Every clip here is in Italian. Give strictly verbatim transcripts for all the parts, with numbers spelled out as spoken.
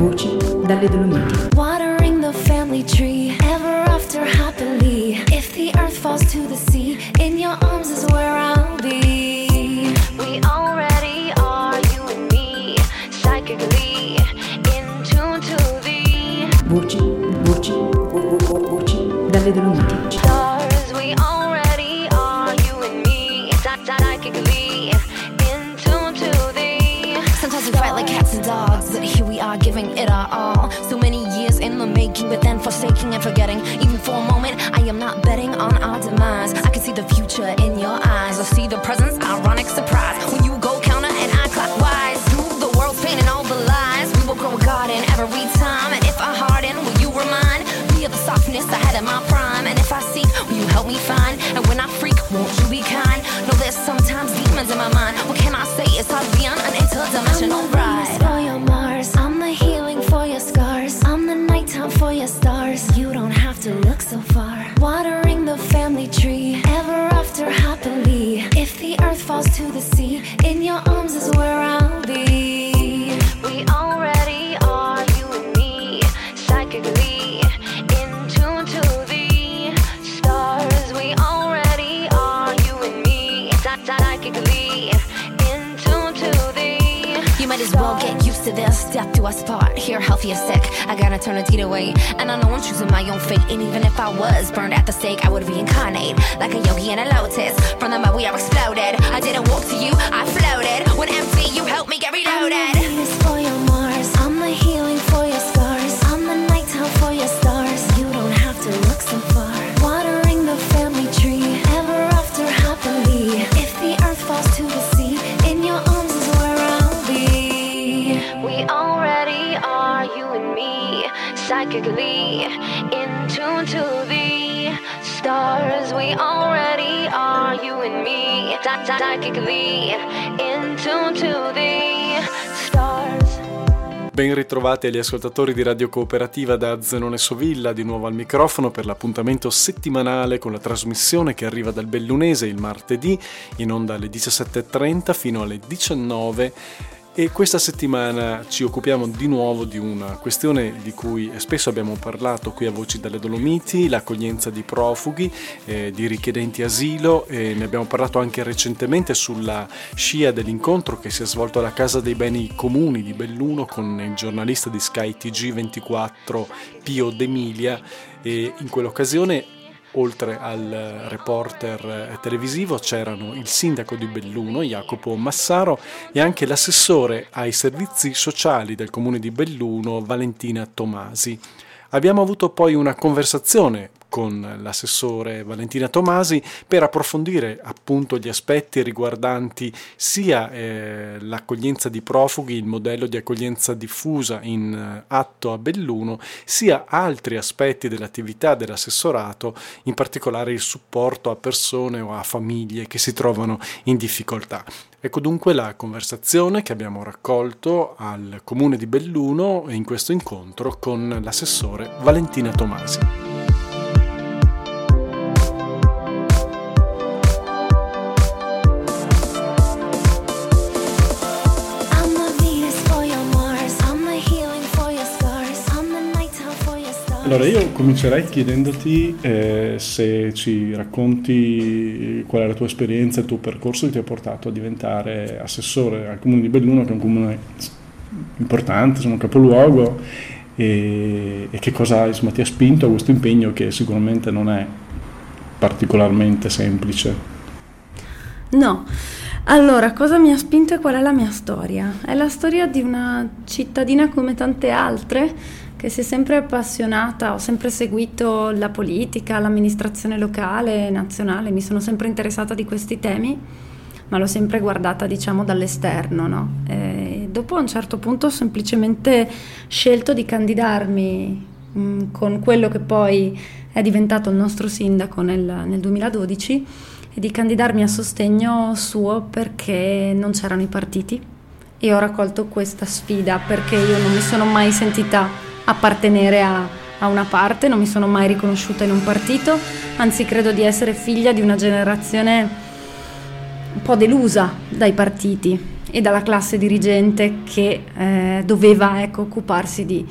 Voci dalle Dolomiti. Watering the family tree, ever after happily. If the earth falls to the sea, in your arms is where I'll be. We already are, you and me, psychically in tune to the Voci, voci, vo- vo- voci dalle Dolomiti. stars. We already are, you and me, psychically in tune to the. Sometimes we fight like cats and dogs, but here we are giving it our all. So many years in the making, but then forsaking and forgetting. Even for a moment, I am not betting on our demise. I can see the future in your eyes. I see the presence, ironic surprise. When you go counter and I clockwise, through the world's pain and all the lies, we will grow a garden every time. And if I harden, will you remind me of the softness I had in my prime? And if I seek, will you help me find? And when I freak, won't you be kind? No, there's sometimes demons in my mind. What can I say? It's hard to be on an interdimensional ride. For your Mars, I'm the healing for your scars. I'm the nighttime for your stars. You don't have to look so far. Watering the family tree, ever after happily. If the earth falls to the sea, in your arms is where I'll be. We already are, you and me, psychically in tune to the stars. We already are, you and me, psychically in tune to the. You might as well get used to this. Death do us part. Here, healthy or sick, I got eternity to wait. And I know I'm choosing my own fate. And even if I was burned at the stake, I would reincarnate like a yogi in a lotus. From the mud we are exploded. I didn't walk to you, I floated. When empty, you helped me get reloaded. I'm the Venus for your Mars. I'm the healing for your scars. I'm the nighttime for your stars. You don't have to look so far. Watering the family tree, ever after happily. If the earth falls to the sea, in your arms is where I'll be. We already are, you and me, psychically in tune to the stars. We already are, you and me, psychically in tune to the stars. Ben ritrovati agli ascoltatori di Radio Cooperativa da Zenone Sovilla, di nuovo al microfono per l'appuntamento settimanale con la trasmissione che arriva dal Bellunese il martedì, in onda alle diciassette e trenta fino alle diciannove. E questa settimana ci occupiamo di nuovo di una questione di cui spesso abbiamo parlato qui a Voci dalle Dolomiti, l'accoglienza di profughi, eh, di richiedenti asilo, e ne abbiamo parlato anche recentemente sulla scia dell'incontro che si è svolto alla Casa dei Beni Comuni di Belluno con il giornalista di Sky T G ventiquattro Pio D'Emilia, e in quell'occasione oltre al reporter televisivo c'erano il sindaco di Belluno, Jacopo Massaro, e anche l'assessore ai servizi sociali del comune di Belluno, Valentina Tomasi. Abbiamo avuto poi una conversazione con l'assessore Valentina Tomasi per approfondire appunto gli aspetti riguardanti sia eh, l'accoglienza di profughi, il modello di accoglienza diffusa in eh, atto a Belluno, sia altri aspetti dell'attività dell'assessorato, in particolare il supporto a persone o a famiglie che si trovano in difficoltà. Ecco dunque la conversazione che abbiamo raccolto al comune di Belluno in questo incontro con l'assessore Valentina Tomasi. Allora io comincerei chiedendoti eh, se ci racconti qual è la tua esperienza, il tuo percorso che ti ha portato a diventare assessore al comune di Belluno, che è un comune importante, insomma un capoluogo, e, e che cosa insomma, ti ha spinto a questo impegno che sicuramente non è particolarmente semplice. No, allora cosa mi ha spinto e qual è la mia storia? È la storia di una cittadina come tante altre che si è sempre appassionata, ho sempre seguito la politica, l'amministrazione locale, nazionale, mi sono sempre interessata di questi temi, ma l'ho sempre guardata diciamo dall'esterno, no? E dopo a un certo punto ho semplicemente scelto di candidarmi mh, con quello che poi è diventato il nostro sindaco nel, nel duemiladodici, e di candidarmi a sostegno suo perché non c'erano i partiti, e ho raccolto questa sfida perché io non mi sono mai sentita appartenere a, a una parte, non mi sono mai riconosciuta in un partito, anzi credo di essere figlia di una generazione un po' delusa dai partiti, e dalla classe dirigente che eh, doveva ecco, occuparsi di,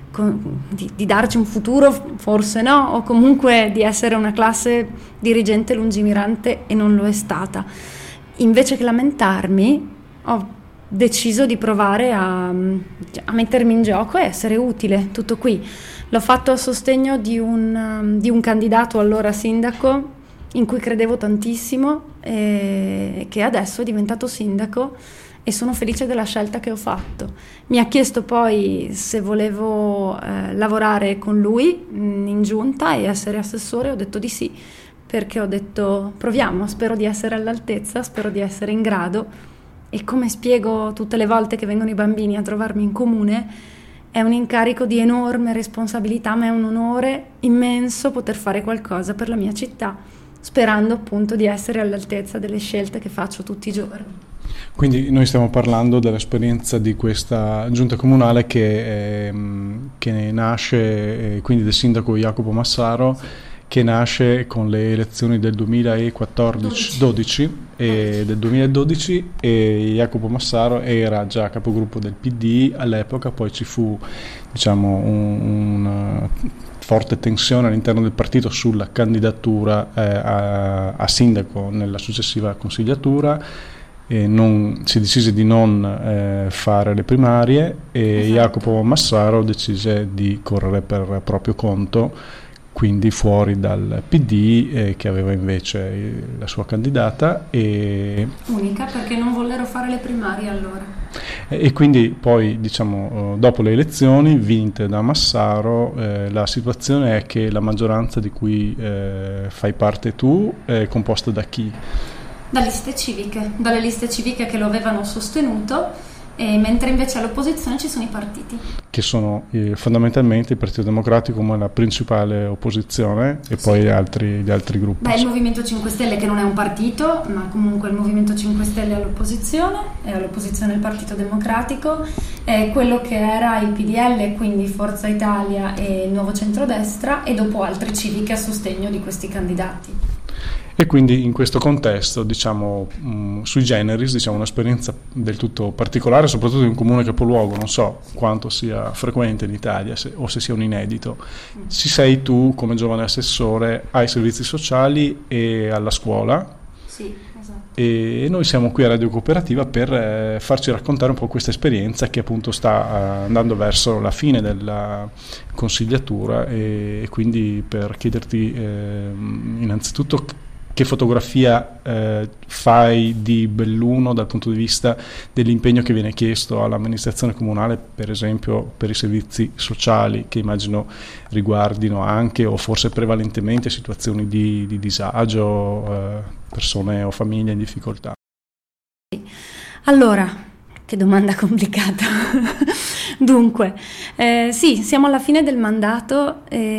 di, di darci un futuro, forse no, o comunque di essere una classe dirigente lungimirante, e non lo è stata. Invece che lamentarmi, ho deciso di provare a, a mettermi in gioco e essere utile, tutto qui. L'ho fatto a sostegno di un, di un candidato allora sindaco in cui credevo tantissimo e che adesso è diventato sindaco, e sono felice della scelta che ho fatto. Mi ha chiesto poi se volevo eh, lavorare con lui mh, in giunta e essere assessore, ho detto di sì, perché ho detto proviamo, spero di essere all'altezza, spero di essere in grado, e come spiego tutte le volte che vengono i bambini a trovarmi in comune, è un incarico di enorme responsabilità, ma è un onore immenso poter fare qualcosa per la mia città, sperando appunto di essere all'altezza delle scelte che faccio tutti i giorni. Quindi noi stiamo parlando dell'esperienza di questa giunta comunale che, ehm, che nasce, eh, quindi del sindaco Jacopo Massaro, che nasce con le elezioni del duemilaquattordici dodici e del duemiladodici, e Jacopo Massaro era già capogruppo del P D all'epoca. Poi ci fu, diciamo, un, una forte tensione all'interno del partito sulla candidatura eh, a, a sindaco nella successiva consigliatura. E non, si decise di non eh, fare le primarie, e esatto. Jacopo Massaro decise di correre per proprio conto, quindi fuori dal P D, eh, che aveva invece la sua candidata. E unica, perché non vollero fare le primarie allora. E quindi poi, diciamo, dopo le elezioni vinte da Massaro, eh, la situazione è che la maggioranza di cui eh, fai parte tu è composta da chi? Da liste civiche, dalle liste civiche che lo avevano sostenuto, e mentre invece all'opposizione ci sono i partiti. Che sono eh, fondamentalmente il Partito Democratico come la principale opposizione, e sì. Poi gli altri, gli altri gruppi. Beh, il Movimento cinque Stelle, che non è un partito, ma comunque il Movimento cinque Stelle è all'opposizione, è all'opposizione il Partito Democratico, è quello che era il P D L, quindi Forza Italia e il Nuovo Centrodestra, e dopo altre civiche a sostegno di questi candidati. E quindi in questo contesto, diciamo, mh, sui generis, diciamo, un'esperienza del tutto particolare, soprattutto in un comune capoluogo, non so quanto sia frequente in Italia se, o se sia un inedito. Ci sei tu come giovane assessore ai servizi sociali e alla scuola. Sì, esatto. E noi siamo qui a Radio Cooperativa per eh, farci raccontare un po' questa esperienza che appunto sta eh, andando verso la fine della consigliatura, e, e quindi per chiederti eh, innanzitutto che fotografia eh, fai di Belluno dal punto di vista dell'impegno che viene chiesto all'amministrazione comunale, per esempio per i servizi sociali, che immagino riguardino anche o forse prevalentemente situazioni di, di disagio, eh, persone o famiglie in difficoltà. Allora, che domanda complicata. Dunque, eh, sì, siamo alla fine del mandato,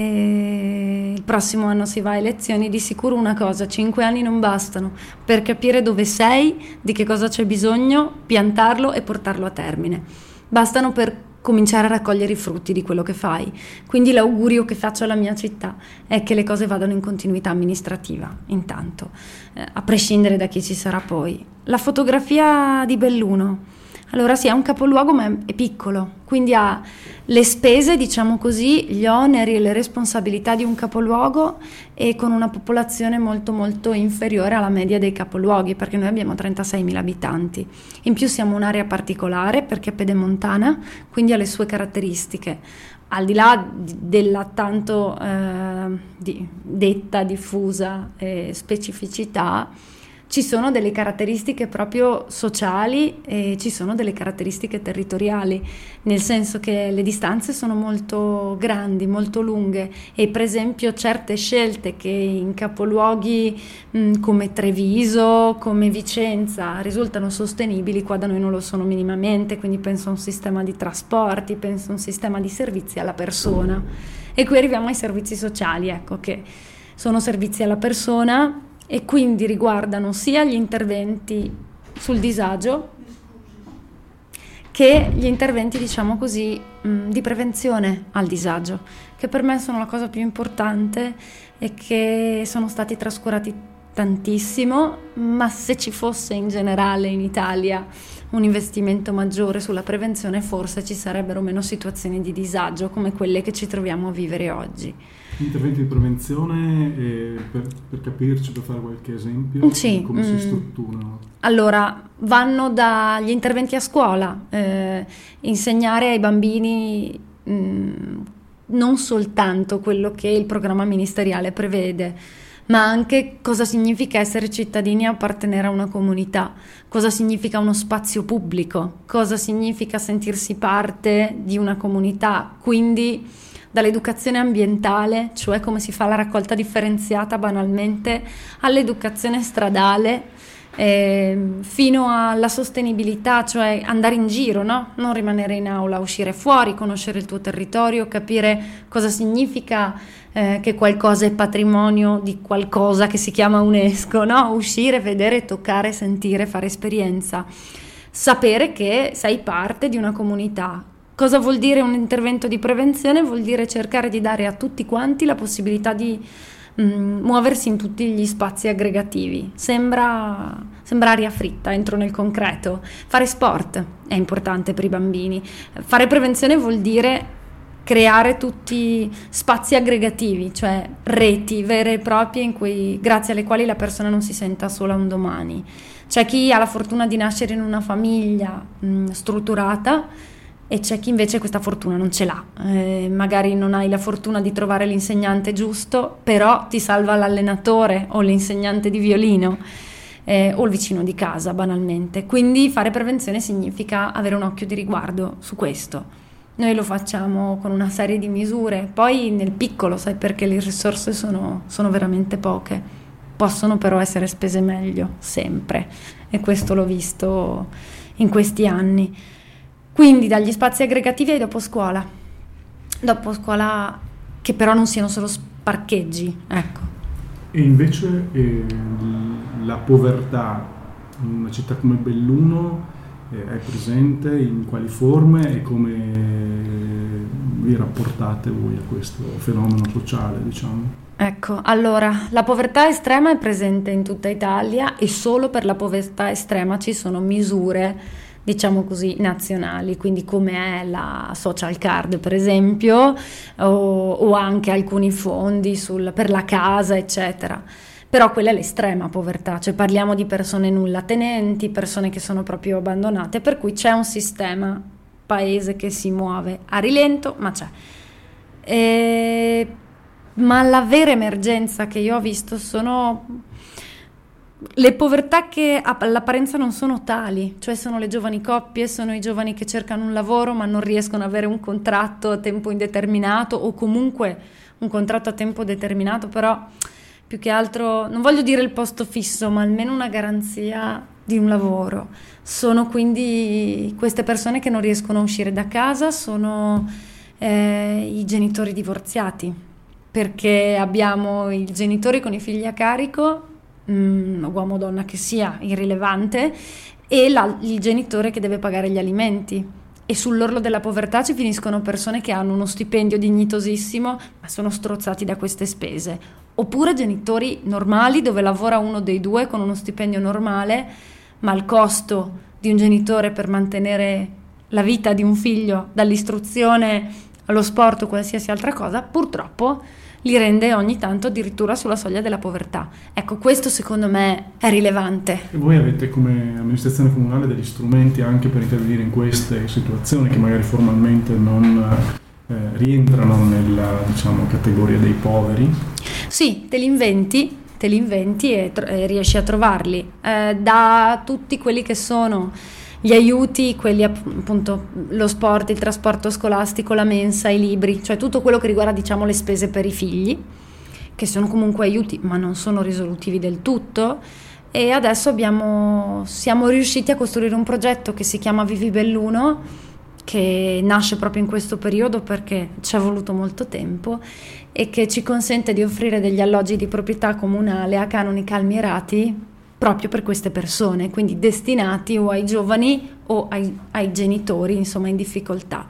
e il prossimo anno si va a elezioni. Di sicuro una cosa: cinque anni non bastano per capire dove sei, di che cosa c'è bisogno, piantarlo e portarlo a termine. Bastano per cominciare a raccogliere i frutti di quello che fai. Quindi l'augurio che faccio alla mia città è che le cose vadano in continuità amministrativa, intanto, eh, a prescindere da chi ci sarà poi. La fotografia di Belluno. Allora sì, è un capoluogo, ma è piccolo, quindi ha le spese, diciamo così, gli oneri e le responsabilità di un capoluogo, e con una popolazione molto molto inferiore alla media dei capoluoghi, perché noi abbiamo trentaseimila abitanti. In più siamo un'area particolare perché è pedemontana, quindi ha le sue caratteristiche. Al di là della tanto eh, di, detta, diffusa eh, specificità, ci sono delle caratteristiche proprio sociali e ci sono delle caratteristiche territoriali, nel senso che le distanze sono molto grandi, molto lunghe, e per esempio certe scelte che in capoluoghi mh, come Treviso, come Vicenza risultano sostenibili, qua da noi non lo sono minimamente. Quindi penso a un sistema di trasporti, penso a un sistema di servizi alla persona, e qui arriviamo ai servizi sociali, ecco, che sono servizi alla persona e quindi riguardano sia gli interventi sul disagio che gli interventi, diciamo così, mh, di prevenzione al disagio, che per me sono la cosa più importante e che sono stati trascurati tantissimo, ma se ci fosse in generale in Italia un investimento maggiore sulla prevenzione, forse ci sarebbero meno situazioni di disagio come quelle che ci troviamo a vivere oggi. Interventi di prevenzione, eh, per, per capirci, per fare qualche esempio, sì, come si mm, strutturano? Allora, vanno dagli interventi a scuola, eh, insegnare ai bambini mh, non soltanto quello che il programma ministeriale prevede, ma anche cosa significa essere cittadini e appartenere a una comunità, cosa significa uno spazio pubblico, cosa significa sentirsi parte di una comunità, quindi dall'educazione ambientale, cioè come si fa la raccolta differenziata banalmente, all'educazione stradale, eh, fino alla sostenibilità, cioè andare in giro, no? Non rimanere in aula, uscire fuori, conoscere il tuo territorio, capire cosa significa eh, che qualcosa è patrimonio di qualcosa che si chiama UNESCO, no? Uscire, vedere, toccare, sentire, fare esperienza, sapere che sei parte di una comunità. Cosa vuol dire un intervento di prevenzione? Vuol dire cercare di dare a tutti quanti la possibilità di mh, muoversi in tutti gli spazi aggregativi. Sembra, sembra aria fritta, entro nel concreto. Fare sport è importante per i bambini. Fare prevenzione vuol dire creare tutti spazi aggregativi, cioè reti vere e proprie in cui, grazie alle quali la persona non si senta sola un domani. C'è chi ha la fortuna di nascere in una famiglia mh, strutturata, e c'è chi invece questa fortuna non ce l'ha, eh, magari non hai la fortuna di trovare l'insegnante giusto, però ti salva l'allenatore o l'insegnante di violino, eh, o il vicino di casa banalmente. Quindi fare prevenzione significa avere un occhio di riguardo su questo. Noi lo facciamo con una serie di misure, poi nel piccolo, sai, perché le risorse sono, sono veramente poche, possono però essere spese meglio sempre, e questo l'ho visto in questi anni. Quindi dagli spazi aggregativi ai dopo scuola, dopo scuola che però non siano solo parcheggi, ecco. E invece eh, la povertà in una città come Belluno eh, è presente, in quali forme e come vi rapportate voi a questo fenomeno sociale, diciamo? Ecco, allora, la povertà estrema è presente in tutta Italia e solo per la povertà estrema ci sono misure, diciamo così, nazionali, quindi come è la social card per esempio, o, o anche alcuni fondi sul, per la casa eccetera, però quella è l'estrema povertà, cioè parliamo di persone nulla tenenti, persone che sono proprio abbandonate, per cui c'è un sistema paese che si muove a rilento, ma c'è. E, ma la vera emergenza che io ho visto sono le povertà che all'apparenza non sono tali, cioè sono le giovani coppie, sono i giovani che cercano un lavoro ma non riescono ad avere un contratto a tempo indeterminato o comunque un contratto a tempo determinato, però più che altro, non voglio dire il posto fisso, ma almeno una garanzia di un lavoro. Sono quindi queste persone che non riescono a uscire da casa, sono eh, i genitori divorziati, perché abbiamo i genitori con i figli a carico, uomo o donna che sia, irrilevante, e la, il genitore che deve pagare gli alimenti, e sull'orlo della povertà ci finiscono persone che hanno uno stipendio dignitosissimo ma sono strozzati da queste spese, oppure genitori normali dove lavora uno dei due con uno stipendio normale, ma il costo di un genitore per mantenere la vita di un figlio, dall'istruzione allo sport o qualsiasi altra cosa, purtroppo li rende ogni tanto addirittura sulla soglia della povertà. Ecco, questo secondo me è rilevante. E voi avete come amministrazione comunale degli strumenti anche per intervenire in queste situazioni che magari formalmente non eh, rientrano nella, diciamo, categoria dei poveri? Sì, te li inventi, te li inventi e, tro- e riesci a trovarli. Eh, da tutti quelli che sono gli aiuti, quelli appunto, lo sport, il trasporto scolastico, la mensa, i libri, cioè tutto quello che riguarda, diciamo, le spese per i figli, che sono comunque aiuti ma non sono risolutivi del tutto. E adesso abbiamo, siamo riusciti a costruire un progetto che si chiama Vivi Belluno, che nasce proprio in questo periodo perché ci è voluto molto tempo e che ci consente di offrire degli alloggi di proprietà comunale a canoni calmierati proprio per queste persone, quindi destinati o ai giovani o ai, ai genitori, insomma, in difficoltà.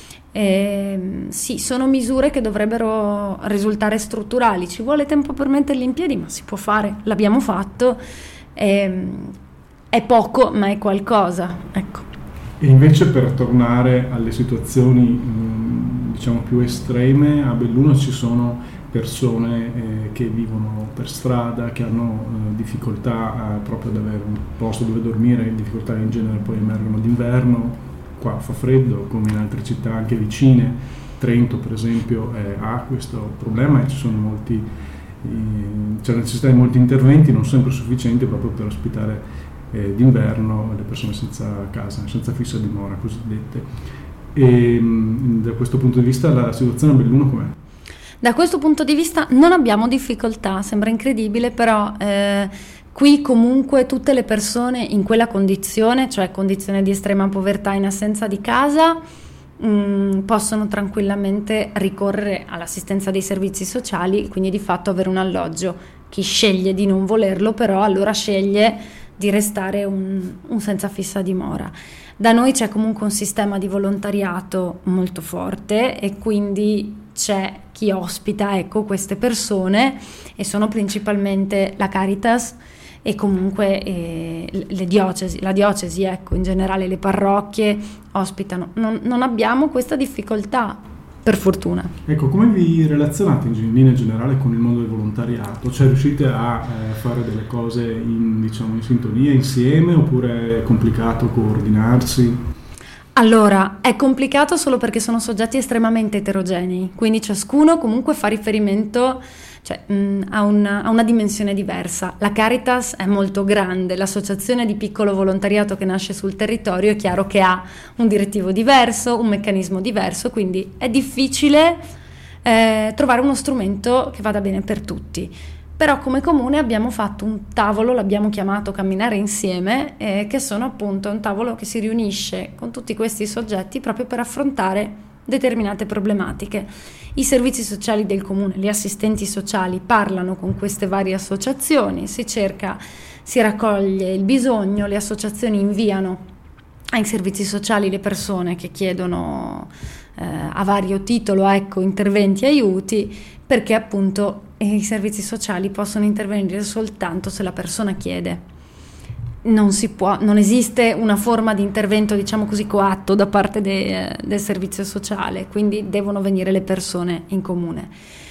E, sì, sono misure che dovrebbero risultare strutturali, ci vuole tempo per metterli in piedi, ma si può fare, l'abbiamo fatto. E, è poco, ma è qualcosa, ecco. E invece, per tornare alle situazioni mh, diciamo più estreme, a Belluno ci sono persone eh, che vivono per strada, che hanno eh, difficoltà eh, proprio ad avere un posto dove dormire, difficoltà che in genere poi emergono d'inverno. Qua fa freddo, come in altre città anche vicine. Trento per esempio eh, ha questo problema e ci sono molti, eh, c'è la necessità di molti interventi, non sempre sufficienti, proprio per ospitare eh, d'inverno le persone senza casa, senza fissa dimora cosiddette. E mh, da questo punto di vista la situazione a Belluno com'è? Da questo punto di vista non abbiamo difficoltà, sembra incredibile, però eh, qui comunque tutte le persone in quella condizione, cioè condizione di estrema povertà in assenza di casa, mh, possono tranquillamente ricorrere all'assistenza dei servizi sociali, quindi di fatto avere un alloggio. Chi sceglie di non volerlo però allora sceglie di restare un, un senza fissa dimora. Da noi c'è comunque un sistema di volontariato molto forte e quindi c'è chi ospita, ecco, queste persone, e sono principalmente la Caritas e comunque eh, le diocesi, la diocesi, ecco, in generale le parrocchie ospitano. Non, non abbiamo questa difficoltà, per fortuna. Ecco, come vi relazionate in linea generale con il mondo del volontariato? Cioè, riuscite a eh, fare delle cose in, diciamo, in sintonia, insieme, oppure è complicato coordinarsi? Allora, è complicato solo perché sono soggetti estremamente eterogenei, quindi ciascuno comunque fa riferimento, cioè, mh, a, una, a una dimensione diversa. La Caritas è molto grande, l'associazione di piccolo volontariato che nasce sul territorio è chiaro che ha un direttivo diverso, un meccanismo diverso, quindi è difficile eh, trovare uno strumento che vada bene per tutti. Però come comune abbiamo fatto un tavolo, l'abbiamo chiamato Camminare Insieme, eh, che sono appunto un tavolo che si riunisce con tutti questi soggetti proprio per affrontare determinate problematiche. I servizi sociali del comune, gli assistenti sociali parlano con queste varie associazioni, si cerca, si raccoglie il bisogno, le associazioni inviano ai servizi sociali le persone che chiedono eh, a vario titolo, ecco, interventi e aiuti, perché appunto i servizi sociali possono intervenire soltanto se la persona chiede. Non si può, non esiste una forma di intervento, diciamo così, coatto da parte de, del servizio sociale, quindi devono venire le persone in comune.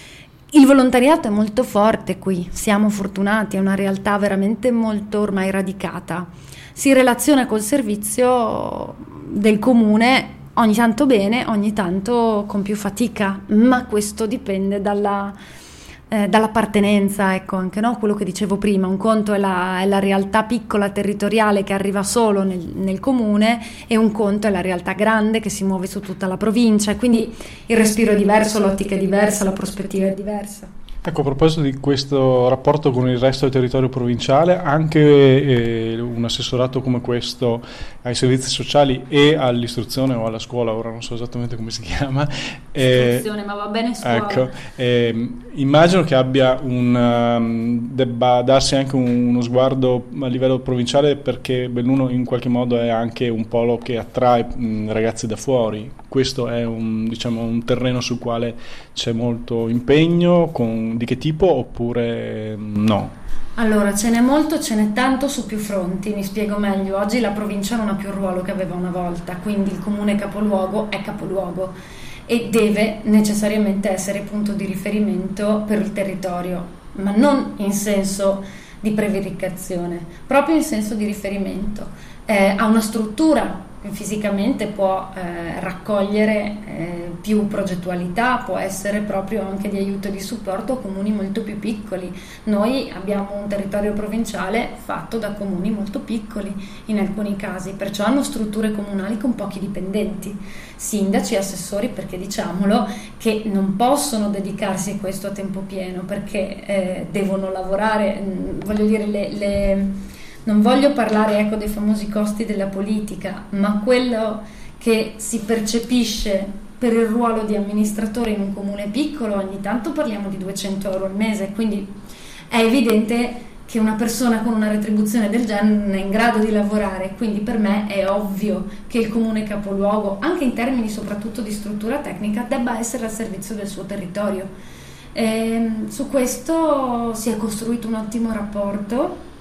Il volontariato è molto forte qui, siamo fortunati, è una realtà veramente molto ormai radicata. Si relaziona col servizio del comune ogni tanto bene, ogni tanto con più fatica, ma questo dipende dalla Eh, dall'appartenenza, ecco, anche, no? Quello che dicevo prima, un conto è la, è la realtà piccola territoriale che arriva solo nel, nel comune, e un conto è la realtà grande che si muove su tutta la provincia, quindi il respiro è diverso, l'ottica è diversa, la prospettiva è diversa. Ecco, a proposito di questo rapporto con il resto del territorio provinciale, anche eh, un assessorato come questo ai servizi sociali e all'istruzione o alla scuola, ora non so esattamente come si chiama. Eh, istruzione, ma va bene scuola. Ecco, eh, immagino che abbia un, um, debba darsi anche un, uno sguardo a livello provinciale, perché Belluno in qualche modo è anche un polo che attrae mh, ragazzi da fuori. Questo è un, diciamo, un terreno sul quale c'è molto impegno, con di che tipo, oppure no? Allora, ce n'è molto, ce n'è tanto su più fronti, mi spiego meglio. Oggi la provincia non ha più il ruolo che aveva una volta, quindi il comune capoluogo è capoluogo e deve necessariamente essere punto di riferimento per il territorio, ma non in senso di prevaricazione, proprio in senso di riferimento. Eh, ha una struttura, fisicamente può eh, raccogliere eh, più progettualità, può essere proprio anche di aiuto e di supporto a comuni molto più piccoli. Noi abbiamo un territorio provinciale fatto da comuni molto piccoli in alcuni casi, perciò hanno strutture comunali con pochi dipendenti, sindaci e assessori, perché diciamolo che non possono dedicarsi a questo a tempo pieno, perché eh, devono lavorare, mh, voglio dire, le, le non voglio parlare, ecco, dei famosi costi della politica, ma quello che si percepisce per il ruolo di amministratore in un comune piccolo, ogni tanto parliamo di duecento euro al mese, quindi è evidente che una persona con una retribuzione del genere non è in grado di lavorare, quindi per me è ovvio che il comune capoluogo, anche in termini soprattutto di struttura tecnica, debba essere al servizio del suo territorio. E su questo si è costruito un ottimo rapporto.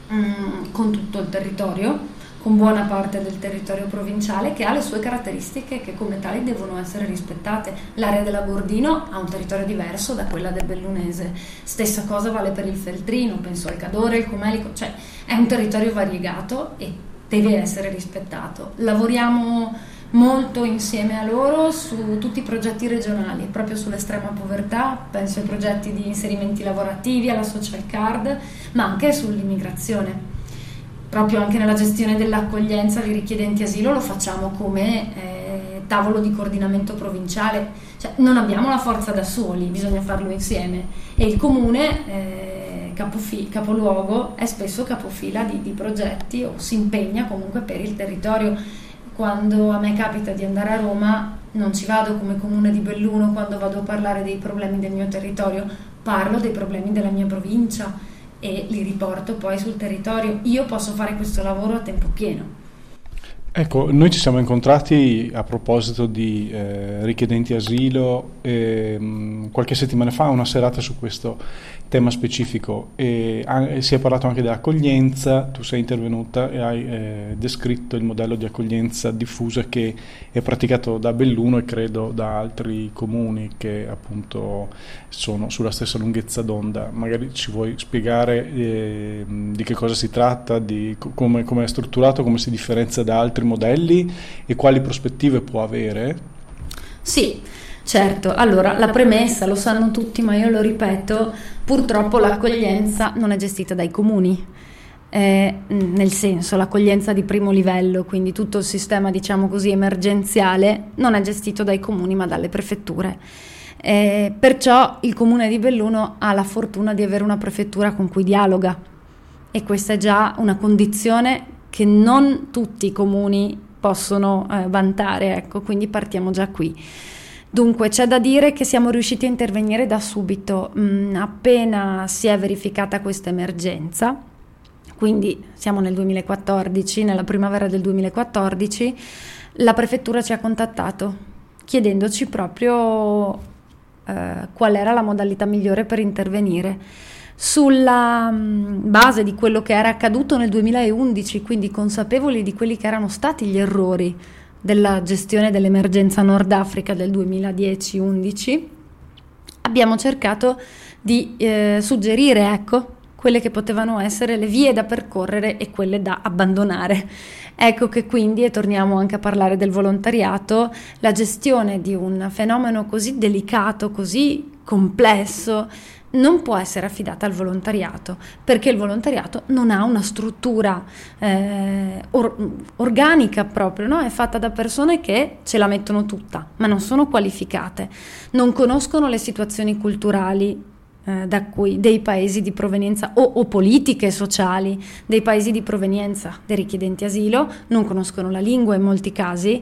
mh, con tutto il territorio, con buona parte del territorio provinciale, che ha le sue caratteristiche che come tali devono essere rispettate. L'area dell'Agordino ha un territorio diverso da quella del Bellunese, stessa cosa vale per il Feltrino, penso al Cadore, il Comelico, cioè è un territorio variegato e deve essere rispettato. Lavoriamo molto insieme a loro su tutti i progetti regionali, proprio sull'estrema povertà, penso ai progetti di inserimenti lavorativi, alla social card, ma anche sull'immigrazione. Proprio anche nella gestione dell'accoglienza dei richiedenti asilo lo facciamo come eh, tavolo di coordinamento provinciale, cioè non abbiamo la forza da soli, bisogna farlo insieme, e il comune eh, capofi- capoluogo è spesso capofila di, di progetti o si impegna comunque per il territorio. Quando a me capita di andare a Roma non ci vado come comune di Belluno, quando vado a parlare dei problemi del mio territorio parlo dei problemi della mia provincia e li riporto poi sul territorio. Io posso fare questo lavoro a tempo pieno. Ecco, noi ci siamo incontrati a proposito di eh, richiedenti asilo eh, mh, qualche settimana fa, una serata su questo tema specifico, e, e si è parlato anche dell'accoglienza. Tu sei intervenuta e hai eh, descritto il modello di accoglienza diffusa che è praticato da Belluno e credo da altri comuni che appunto sono sulla stessa lunghezza d'onda. Magari ci vuoi spiegare eh, di che cosa si tratta, di come, come è strutturato, come si differenzia da altri modelli e quali prospettive può avere? Sì, certo. Allora, la premessa lo sanno tutti, ma io lo ripeto, purtroppo l'accoglienza non è gestita dai comuni, eh, nel senso l'accoglienza di primo livello, quindi tutto il sistema, diciamo così, emergenziale, non è gestito dai comuni ma dalle prefetture. Eh, perciò il comune di Belluno ha la fortuna di avere una prefettura con cui dialoga, e questa è già una condizione che non tutti i comuni possono eh, vantare, ecco, quindi partiamo già qui. Dunque c'è da dire che siamo riusciti a intervenire da subito, mh, appena si è verificata questa emergenza, quindi siamo nel duemilaquattordici, nella primavera del duemilaquattordici, la prefettura ci ha contattato chiedendoci proprio eh, qual era la modalità migliore per intervenire. Sulla base di quello che era accaduto nel duemilaundici, quindi consapevoli di quelli che erano stati gli errori della gestione dell'emergenza Nord Africa del duemiladieci undici, abbiamo cercato di eh, suggerire, ecco, quelle che potevano essere le vie da percorrere e quelle da abbandonare. Ecco che quindi, e torniamo anche a parlare del volontariato, la gestione di un fenomeno così delicato, così complesso, non può essere affidata al volontariato, perché il volontariato non ha una struttura eh, or- organica proprio, no? È fatta da persone che ce la mettono tutta, ma non sono qualificate, non conoscono le situazioni culturali eh, da cui, dei paesi di provenienza o, o politiche sociali dei paesi di provenienza dei richiedenti asilo, non conoscono la lingua in molti casi,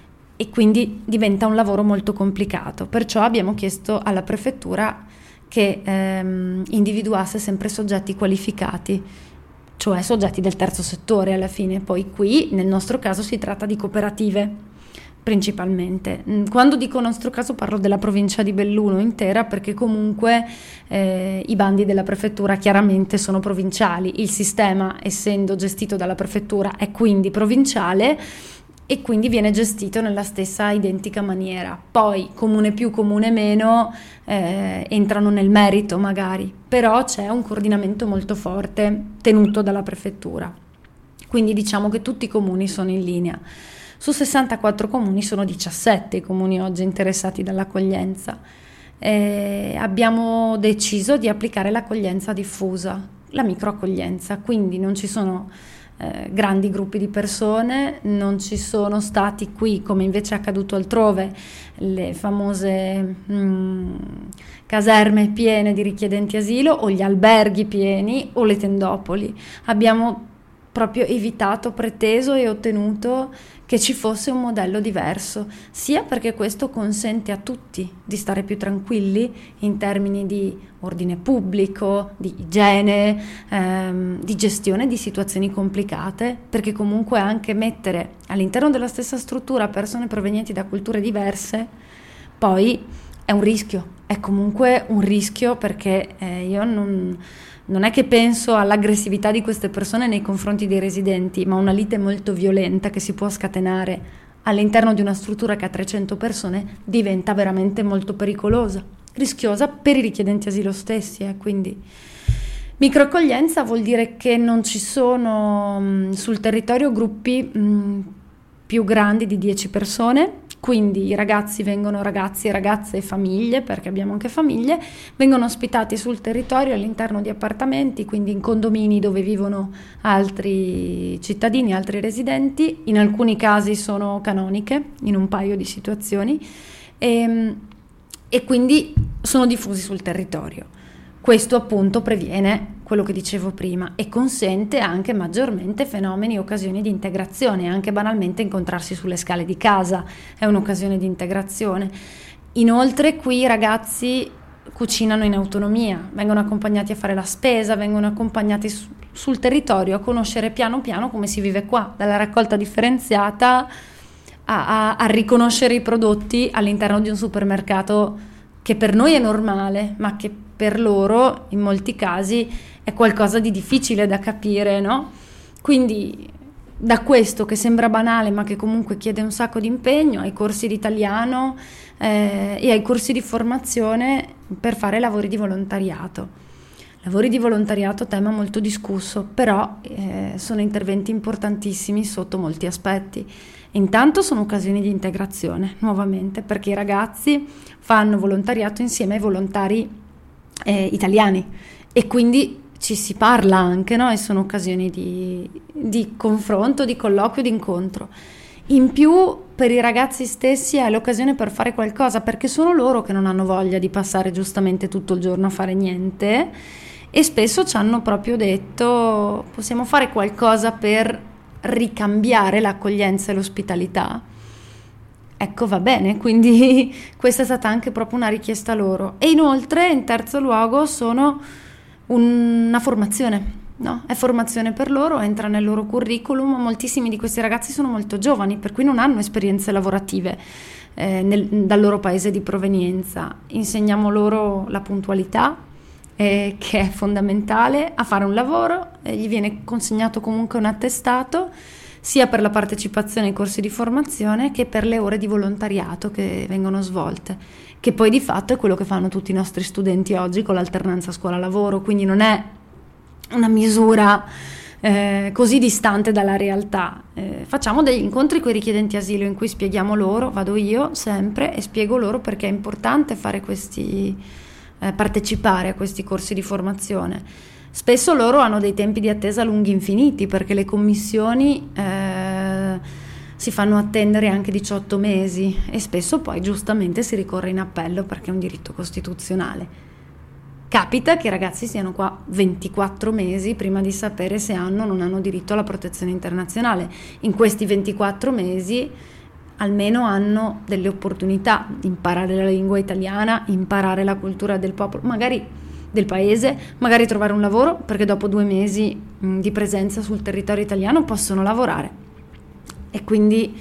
e quindi diventa un lavoro molto complicato. Perciò abbiamo chiesto alla prefettura che ehm, individuasse sempre soggetti qualificati, cioè soggetti del terzo settore alla fine. Poi qui nel nostro caso si tratta di cooperative principalmente. Quando dico nostro caso parlo della provincia di Belluno intera, perché comunque eh, i bandi della prefettura chiaramente sono provinciali, il sistema essendo gestito dalla prefettura è quindi provinciale e quindi viene gestito nella stessa identica maniera. Poi comune più, comune meno eh, entrano nel merito magari, però c'è un coordinamento molto forte tenuto dalla prefettura, quindi diciamo che tutti i comuni sono in linea. Su sessantaquattro comuni sono diciassette i comuni oggi interessati dall'accoglienza. Eh, abbiamo deciso di applicare l'accoglienza diffusa, la microaccoglienza, quindi non ci sono Eh, grandi gruppi di persone, non ci sono stati qui, come invece è accaduto altrove, le famose mh, caserme piene di richiedenti asilo o gli alberghi pieni o le tendopoli. Abbiamo proprio evitato, preteso e ottenuto che ci fosse un modello diverso, sia perché questo consente a tutti di stare più tranquilli in termini di ordine pubblico, di igiene, ehm, di gestione di situazioni complicate, perché comunque anche mettere all'interno della stessa struttura persone provenienti da culture diverse poi è un rischio, è è comunque un rischio, perché eh, io non, non è che penso all'aggressività di queste persone nei confronti dei residenti, ma una lite molto violenta che si può scatenare all'interno di una struttura che ha trecento persone diventa veramente molto pericolosa, rischiosa per i richiedenti asilo stessi. Eh, quindi microaccoglienza vuol dire che non ci sono mh, sul territorio gruppi mh, più grandi di dieci persone, quindi i ragazzi vengono, ragazzi, ragazze e famiglie, perché abbiamo anche famiglie, vengono ospitati sul territorio all'interno di appartamenti, quindi in condomini dove vivono altri cittadini, altri residenti. In alcuni casi sono canoniche, in un paio di situazioni, e, e quindi sono diffusi sul territorio. Questo appunto previene quello che dicevo prima e consente anche maggiormente fenomeni e occasioni di integrazione. Anche banalmente incontrarsi sulle scale di casa è un'occasione di integrazione. Inoltre qui i ragazzi cucinano in autonomia, vengono accompagnati a fare la spesa, vengono accompagnati su, sul territorio a conoscere piano piano come si vive qua, dalla raccolta differenziata a, a, a riconoscere i prodotti all'interno di un supermercato che per noi è normale, ma che per loro in molti casi è qualcosa di difficile da capire, no? Quindi da questo che sembra banale ma che comunque chiede un sacco di impegno, ai corsi di italiano eh, e ai corsi di formazione per fare lavori di volontariato. Lavori di volontariato, tema molto discusso, però eh, sono interventi importantissimi sotto molti aspetti. Intanto sono occasioni di integrazione, nuovamente, perché i ragazzi fanno volontariato insieme ai volontari eh, italiani e quindi ci si parla anche, no? E sono occasioni di, di confronto, di colloquio, di incontro. In più per i ragazzi stessi è l'occasione per fare qualcosa, perché sono loro che non hanno voglia di passare giustamente tutto il giorno a fare niente e spesso ci hanno proprio detto: possiamo fare qualcosa per ricambiare l'accoglienza e l'ospitalità. Ecco, va bene, quindi questa è stata anche proprio una richiesta loro. E inoltre, in terzo luogo, sono una formazione, no? È formazione per loro, entra nel loro curriculum. Moltissimi di questi ragazzi sono molto giovani, per cui non hanno esperienze lavorative eh, nel, dal loro paese di provenienza. Insegniamo loro la puntualità, eh, che è fondamentale, a fare un lavoro, eh, gli viene consegnato comunque un attestato, sia per la partecipazione ai corsi di formazione che per le ore di volontariato che vengono svolte, che poi di fatto è quello che fanno tutti i nostri studenti oggi con l'alternanza scuola-lavoro, quindi non è una misura eh, così distante dalla realtà. Eh, facciamo degli incontri con i richiedenti asilo in cui spieghiamo loro, vado io sempre e spiego loro perché è importante fare questi, eh, partecipare a questi corsi di formazione. Spesso loro hanno dei tempi di attesa lunghi infiniti, perché le commissioni eh, si fanno attendere anche diciotto mesi e spesso poi giustamente si ricorre in appello perché è un diritto costituzionale. Capita che i ragazzi siano qua ventiquattro mesi prima di sapere se hanno o non hanno diritto alla protezione internazionale. In questi ventiquattro mesi almeno hanno delle opportunità: imparare la lingua italiana, imparare la cultura del popolo, magari del paese, magari trovare un lavoro, perché dopo due mesi mh, di presenza sul territorio italiano possono lavorare e quindi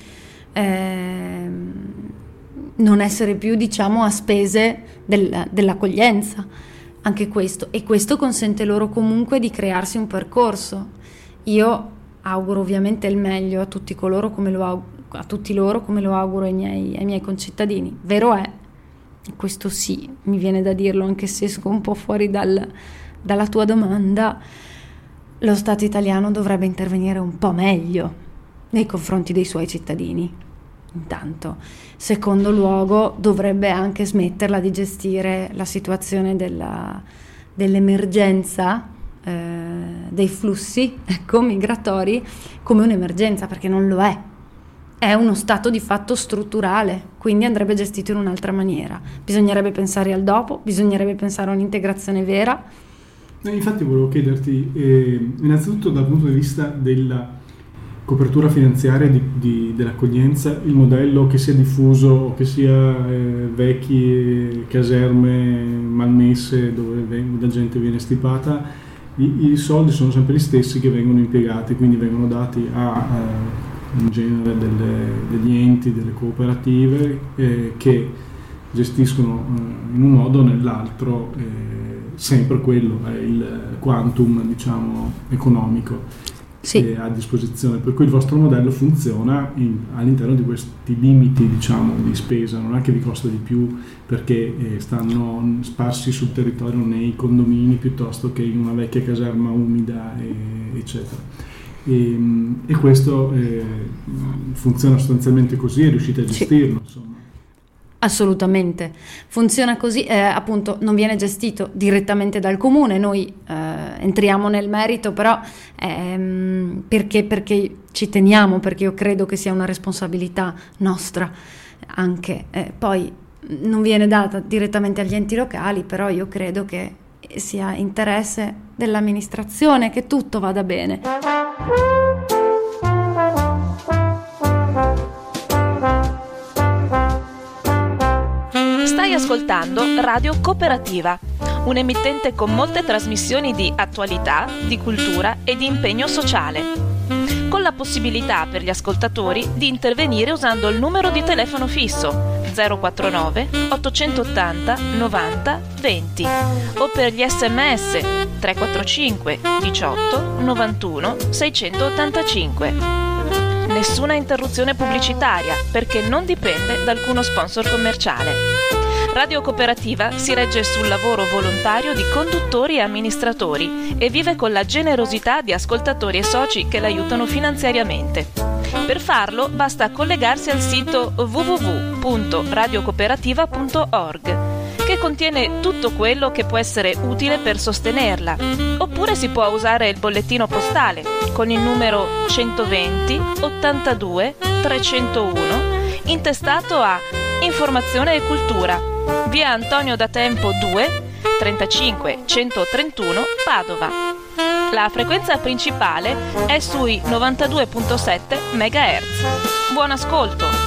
ehm, non essere più, diciamo, a spese del, dell'accoglienza. Anche questo, e questo consente loro comunque di crearsi un percorso. Io auguro ovviamente il meglio a tutti coloro, come lo auguro, a tutti loro come lo auguro ai miei, ai miei concittadini. Vero è, questo sì, mi viene da dirlo anche se esco un po' fuori dal, dalla tua domanda, lo Stato italiano dovrebbe intervenire un po' meglio nei confronti dei suoi cittadini. Intanto, secondo luogo, dovrebbe anche smetterla di gestire la situazione della, dell'emergenza eh, dei flussi, ecco, migratori come un'emergenza, perché non lo è. È uno stato di fatto strutturale, quindi andrebbe gestito in un'altra maniera. Bisognerebbe pensare al dopo, bisognerebbe pensare a un'integrazione vera. Eh, infatti volevo chiederti, eh, innanzitutto dal punto di vista della copertura finanziaria di, di, dell'accoglienza, il modello che sia diffuso o che sia eh, vecchie caserme malmesse dove la gente viene stipata, i, i soldi sono sempre gli stessi che vengono impiegati, quindi vengono dati a... a in genere delle, degli enti, delle cooperative eh, che gestiscono eh, in un modo o nell'altro eh, sempre quello, è il quantum, diciamo, economico. Sì. A disposizione, per cui il vostro modello funziona in, all'interno di questi limiti, diciamo, di spesa, non è che vi costa di più perché eh, stanno sparsi sul territorio nei condomini piuttosto che in una vecchia caserma umida, e, eccetera. E, e questo eh, funziona sostanzialmente così e riuscite a gestirlo, sì. Insomma. Assolutamente, funziona così, eh, appunto non viene gestito direttamente dal comune, noi eh, entriamo nel merito, però ehm, perché, perché ci teniamo, perché io credo che sia una responsabilità nostra anche, eh, poi non viene data direttamente agli enti locali, però io credo che sia interesse dell'amministrazione che tutto vada bene. Stai ascoltando Radio Cooperativa, un emittente con molte trasmissioni di attualità, di cultura e di impegno sociale, con la possibilità per gli ascoltatori di intervenire usando il numero di telefono fisso zero quattro nove ottocentoottanta novanta venti o per gli sms tre quattro cinque diciotto novantuno seicentottantacinque. Nessuna interruzione pubblicitaria perché non dipende da alcuno sponsor commerciale. Radio Cooperativa si regge sul lavoro volontario di conduttori e amministratori e vive con la generosità di ascoltatori e soci che l'aiutano finanziariamente. Per farlo basta collegarsi al sito w w w punto radiocooperativa punto org, che contiene tutto quello che può essere utile per sostenerla, oppure si può usare il bollettino postale con il numero centoventi ottantadue trecentouno intestato a Informazione e Cultura, via Antonio da Tempo due, trentacinque centotrentuno Padova. La frequenza principale è sui novantadue virgola sette megahertz. Buon ascolto!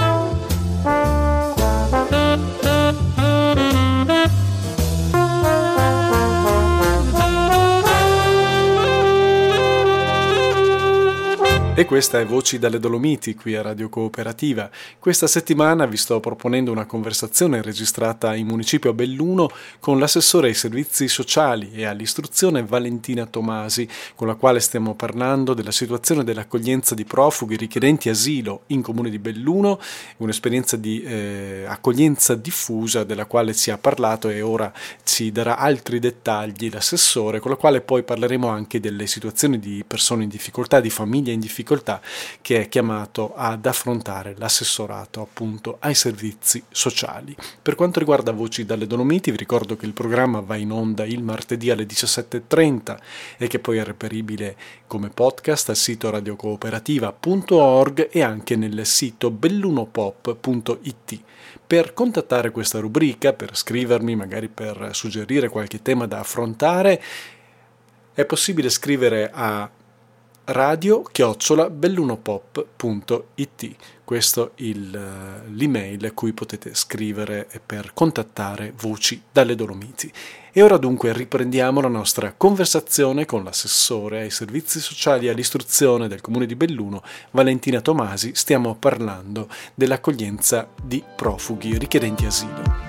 E questa è Voci dalle Dolomiti qui a Radio Cooperativa. Questa settimana vi sto proponendo una conversazione registrata in municipio Belluno con l'assessore ai servizi sociali e all'istruzione Valentina Tomasi, con la quale stiamo parlando della situazione dell'accoglienza di profughi richiedenti asilo in comune di Belluno, un'esperienza di eh, accoglienza diffusa della quale si è parlato e ora ci darà altri dettagli l'assessore, con la quale poi parleremo anche delle situazioni di persone in difficoltà, di famiglie in difficoltà, che è chiamato ad affrontare l'assessorato appunto ai servizi sociali. Per quanto riguarda Voci dalle Dolomiti, vi ricordo che il programma va in onda il martedì alle diciassette e trenta e che poi è reperibile come podcast al sito radiocooperativa punto org e anche nel sito bellunopop punto it. Per contattare questa rubrica, per scrivermi, magari per suggerire qualche tema da affrontare, è possibile scrivere a radio chiocciola bellunopop punto it. Questo è il, l'email a cui potete scrivere per contattare Voci dalle Dolomiti. E ora dunque riprendiamo la nostra conversazione con l'assessore ai servizi sociali e all'istruzione del comune di Belluno, Valentina Tomasi. Stiamo parlando dell'accoglienza di profughi richiedenti asilo.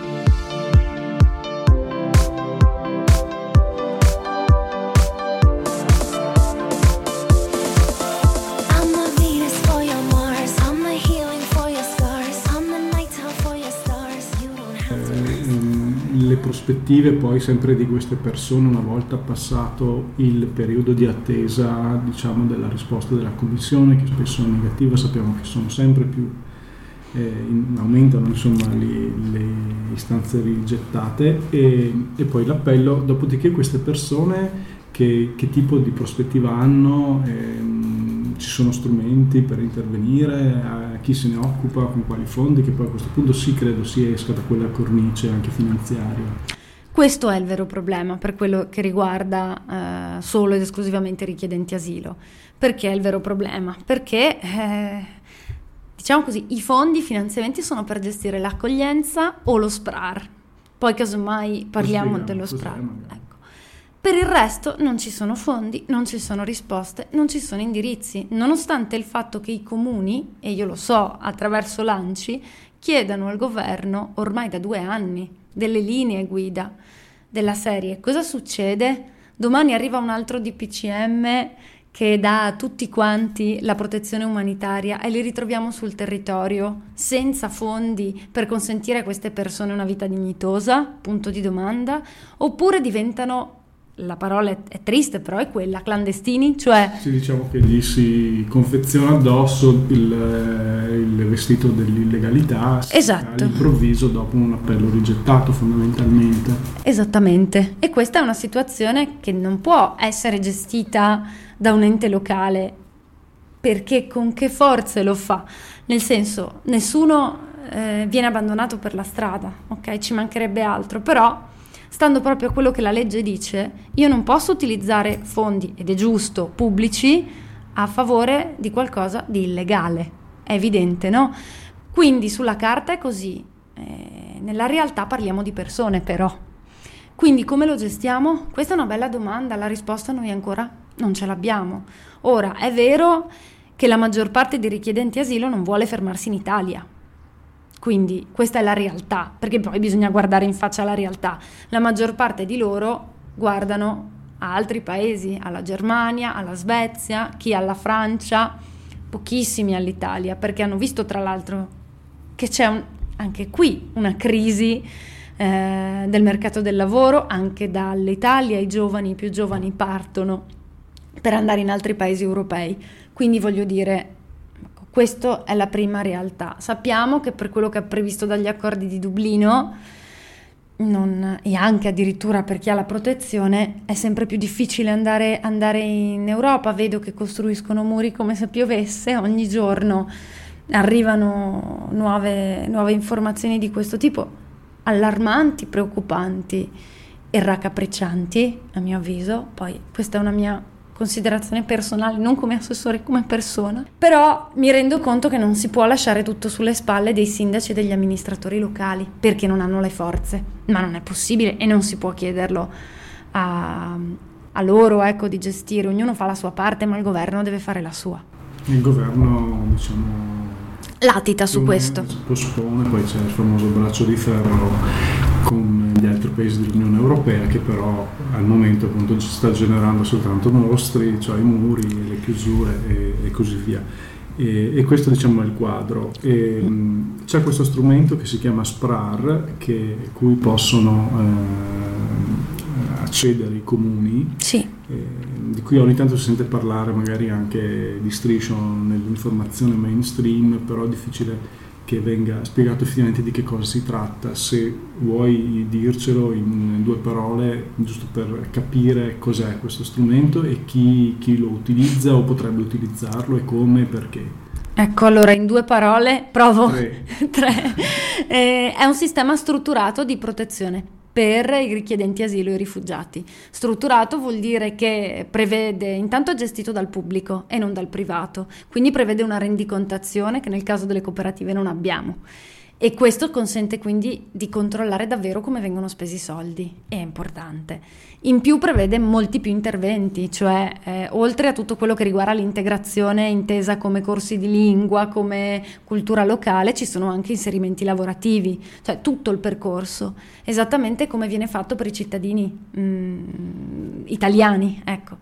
Le prospettive poi sempre di queste persone una volta passato il periodo di attesa, diciamo, della risposta della commissione, che spesso è negativa, sappiamo che sono sempre più eh, in, aumentano insomma le, le istanze rigettate e, e poi l'appello. Dopodiché queste persone che, che tipo di prospettiva hanno? Ehm, ci sono strumenti per intervenire? A chi se ne occupa? Con quali fondi? Che poi a questo punto sì, credo si esca da quella cornice anche finanziaria. Questo è il vero problema per quello che riguarda eh, solo ed esclusivamente i richiedenti asilo. Perché è il vero problema? Perché eh, diciamo così, i fondi, i finanziamenti sono per gestire l'accoglienza o lo S P R A R. Poi casomai parliamo dello S P R A R. Ecco. Per il resto non ci sono fondi, non ci sono risposte, non ci sono indirizzi, nonostante il fatto che i comuni, e io lo so attraverso l'A N C I, chiedano al governo ormai da due anni delle linee guida della serie. Cosa succede? Domani arriva un altro D P C M che dà a tutti quanti la protezione umanitaria e li ritroviamo sul territorio senza fondi per consentire a queste persone una vita dignitosa? Punto di domanda. Oppure diventano, la parola è triste però è quella, clandestini, cioè sì, diciamo che gli si confeziona addosso il, il vestito dell'illegalità, esatto, all'improvviso dopo un appello rigettato fondamentalmente. Esattamente, e questa è una situazione che non può essere gestita da un ente locale, perché con che forze lo fa? Nel senso, nessuno eh, viene abbandonato per la strada, ok? Ci mancherebbe altro, però stando proprio a quello che la legge dice, io non posso utilizzare fondi, ed è giusto, pubblici, a favore di qualcosa di illegale, è evidente, no? Quindi sulla carta è così, eh, nella realtà parliamo di persone però. Quindi come lo gestiamo? Questa è una bella domanda, la risposta noi ancora non ce l'abbiamo. Ora, è vero che la maggior parte dei richiedenti asilo non vuole fermarsi in Italia, quindi questa è la realtà, perché poi bisogna guardare in faccia la realtà. La maggior parte di loro guardano a altri paesi, alla Germania, alla Svezia, chi alla Francia, pochissimi all'Italia, perché hanno visto tra l'altro che c'è un, anche qui una crisi eh, del mercato del lavoro. Anche dall'Italia i giovani, i più giovani partono per andare in altri paesi europei, quindi voglio dire, questa è la prima realtà. Sappiamo che per quello che è previsto dagli accordi di Dublino, non, e anche addirittura per chi ha la protezione, è sempre più difficile andare, andare in Europa. Vedo che costruiscono muri come se piovesse, ogni giorno arrivano nuove, nuove informazioni di questo tipo, allarmanti, preoccupanti e raccapriccianti, a mio avviso. Poi questa è una mia considerazione personale, non come assessore, come persona, però mi rendo conto che non si può lasciare tutto sulle spalle dei sindaci e degli amministratori locali, perché non hanno le forze, ma non è possibile e non si può chiederlo a, a loro, ecco, di gestire. Ognuno fa la sua parte, ma il governo deve fare la sua. Il governo, diciamo, latita su questo. Si pospone, poi c'è il famoso braccio di ferro con gli altri paesi dell'Unione Europea, che però al momento appunto ci sta generando soltanto nostri, cioè i muri, le chiusure e, e così via. E, e questo, diciamo, è il quadro. E, mh, c'è questo strumento che si chiama SPRAR, che, cui possono eh, accedere i comuni, sì. eh, di cui ogni tanto si sente parlare magari anche di striscio nell'informazione mainstream, però è difficile che venga spiegato effettivamente di che cosa si tratta. Se vuoi dircelo in due parole, giusto per capire cos'è questo strumento e chi, chi lo utilizza o potrebbe utilizzarlo e come e perché. Ecco, allora in due parole provo. Tre. Tre. Eh, è un sistema strutturato di protezione per i richiedenti asilo e i rifugiati. Strutturato vuol dire che prevede, intanto è gestito dal pubblico e non dal privato, quindi prevede una rendicontazione che nel caso delle cooperative non abbiamo, e questo consente quindi di controllare davvero come vengono spesi i soldi, è importante. In più prevede molti più interventi, cioè eh, oltre a tutto quello che riguarda l'integrazione intesa come corsi di lingua, come cultura locale, ci sono anche inserimenti lavorativi, cioè tutto il percorso, esattamente come viene fatto per i cittadini mm, italiani, ecco.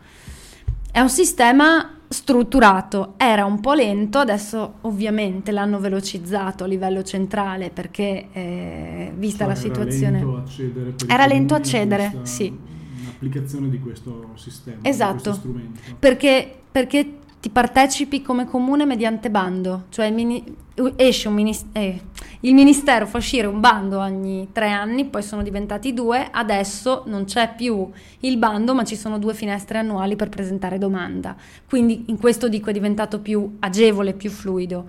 È un sistema strutturato, era un po' lento, adesso ovviamente l'hanno velocizzato a livello centrale perché eh, vista cioè la situazione era lento accedere, per era lento accedere questa, sì. L'applicazione di questo sistema, esatto, di questo strumento. perché, perché ti partecipi come comune mediante bando, cioè il, mini, esce un minis, eh, il ministero fa uscire un bando ogni tre anni, poi sono diventati due, adesso non c'è più il bando ma ci sono due finestre annuali per presentare domanda, quindi in questo dico è diventato più agevole, più fluido.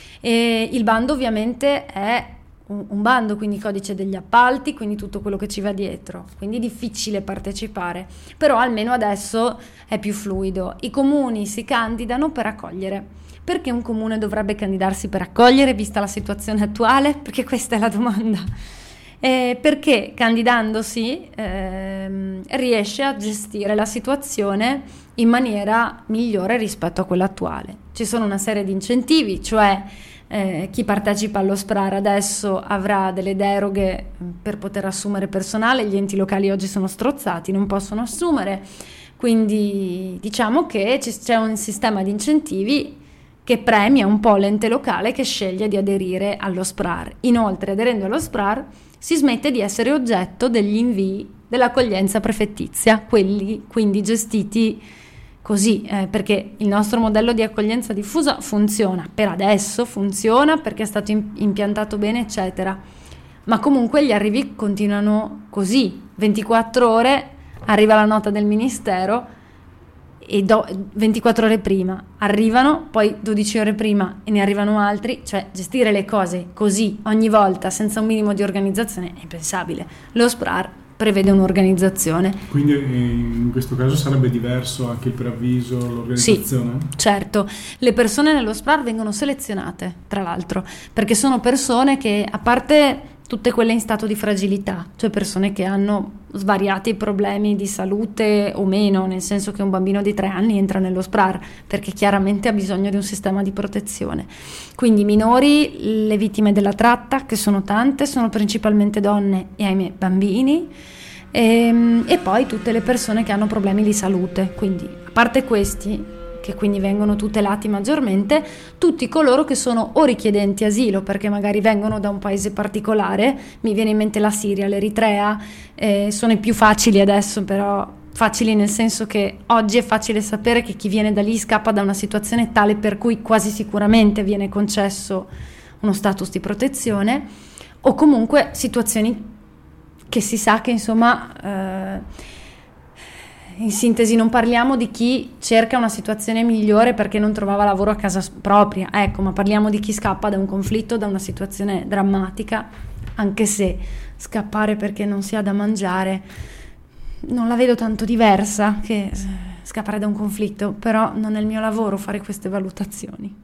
E il bando ovviamente è un, un bando, quindi codice degli appalti, quindi tutto quello che ci va dietro, quindi è difficile partecipare, però almeno adesso è più fluido. I comuni si candidano per accogliere. Perché un comune dovrebbe candidarsi per accogliere vista la situazione attuale? Perché questa è la domanda. Eh, perché candidandosi ehm, riesce a gestire la situazione in maniera migliore rispetto a quella attuale. Ci sono una serie di incentivi, cioè Eh, chi partecipa allo SPRAR adesso avrà delle deroghe per poter assumere personale, gli enti locali oggi sono strozzati, non possono assumere, quindi diciamo che c'è un sistema di incentivi che premia un po' l'ente locale che sceglie di aderire allo SPRAR. Inoltre, aderendo allo SPRAR si smette di essere oggetto degli invii dell'accoglienza prefettizia, quelli quindi gestiti così, eh, perché il nostro modello di accoglienza diffusa funziona, per adesso funziona perché è stato in- impiantato bene, eccetera, ma comunque gli arrivi continuano così, ventiquattro ore arriva la nota del ministero e do- ventiquattro ore prima arrivano, poi dodici ore prima e ne arrivano altri, cioè gestire le cose così ogni volta senza un minimo di organizzazione è impensabile. Lo SPRAR prevede un'organizzazione. Quindi in questo caso sarebbe diverso anche il preavviso, l'organizzazione? Sì, certo. Le persone nello SPRAR vengono selezionate, tra l'altro, perché sono persone che, a parte tutte quelle in stato di fragilità, cioè persone che hanno svariati problemi di salute o meno, nel senso che un bambino di tre anni entra nello SPRAR perché chiaramente ha bisogno di un sistema di protezione. Quindi minori, le vittime della tratta, che sono tante, sono principalmente donne e ahimè bambini, e, e poi tutte le persone che hanno problemi di salute. Quindi, a parte questi, che quindi vengono tutelati maggiormente, tutti coloro che sono o richiedenti asilo perché magari vengono da un paese particolare, mi viene in mente la Siria, l'Eritrea, eh, sono i più facili adesso, però facili nel senso che oggi è facile sapere che chi viene da lì scappa da una situazione tale per cui quasi sicuramente viene concesso uno status di protezione, o comunque situazioni che si sa che insomma... Eh, in sintesi, non parliamo di chi cerca una situazione migliore perché non trovava lavoro a casa propria, ecco, ma parliamo di chi scappa da un conflitto, da una situazione drammatica, anche se scappare perché non si ha da mangiare non la vedo tanto diversa che scappare da un conflitto, però non è il mio lavoro fare queste valutazioni.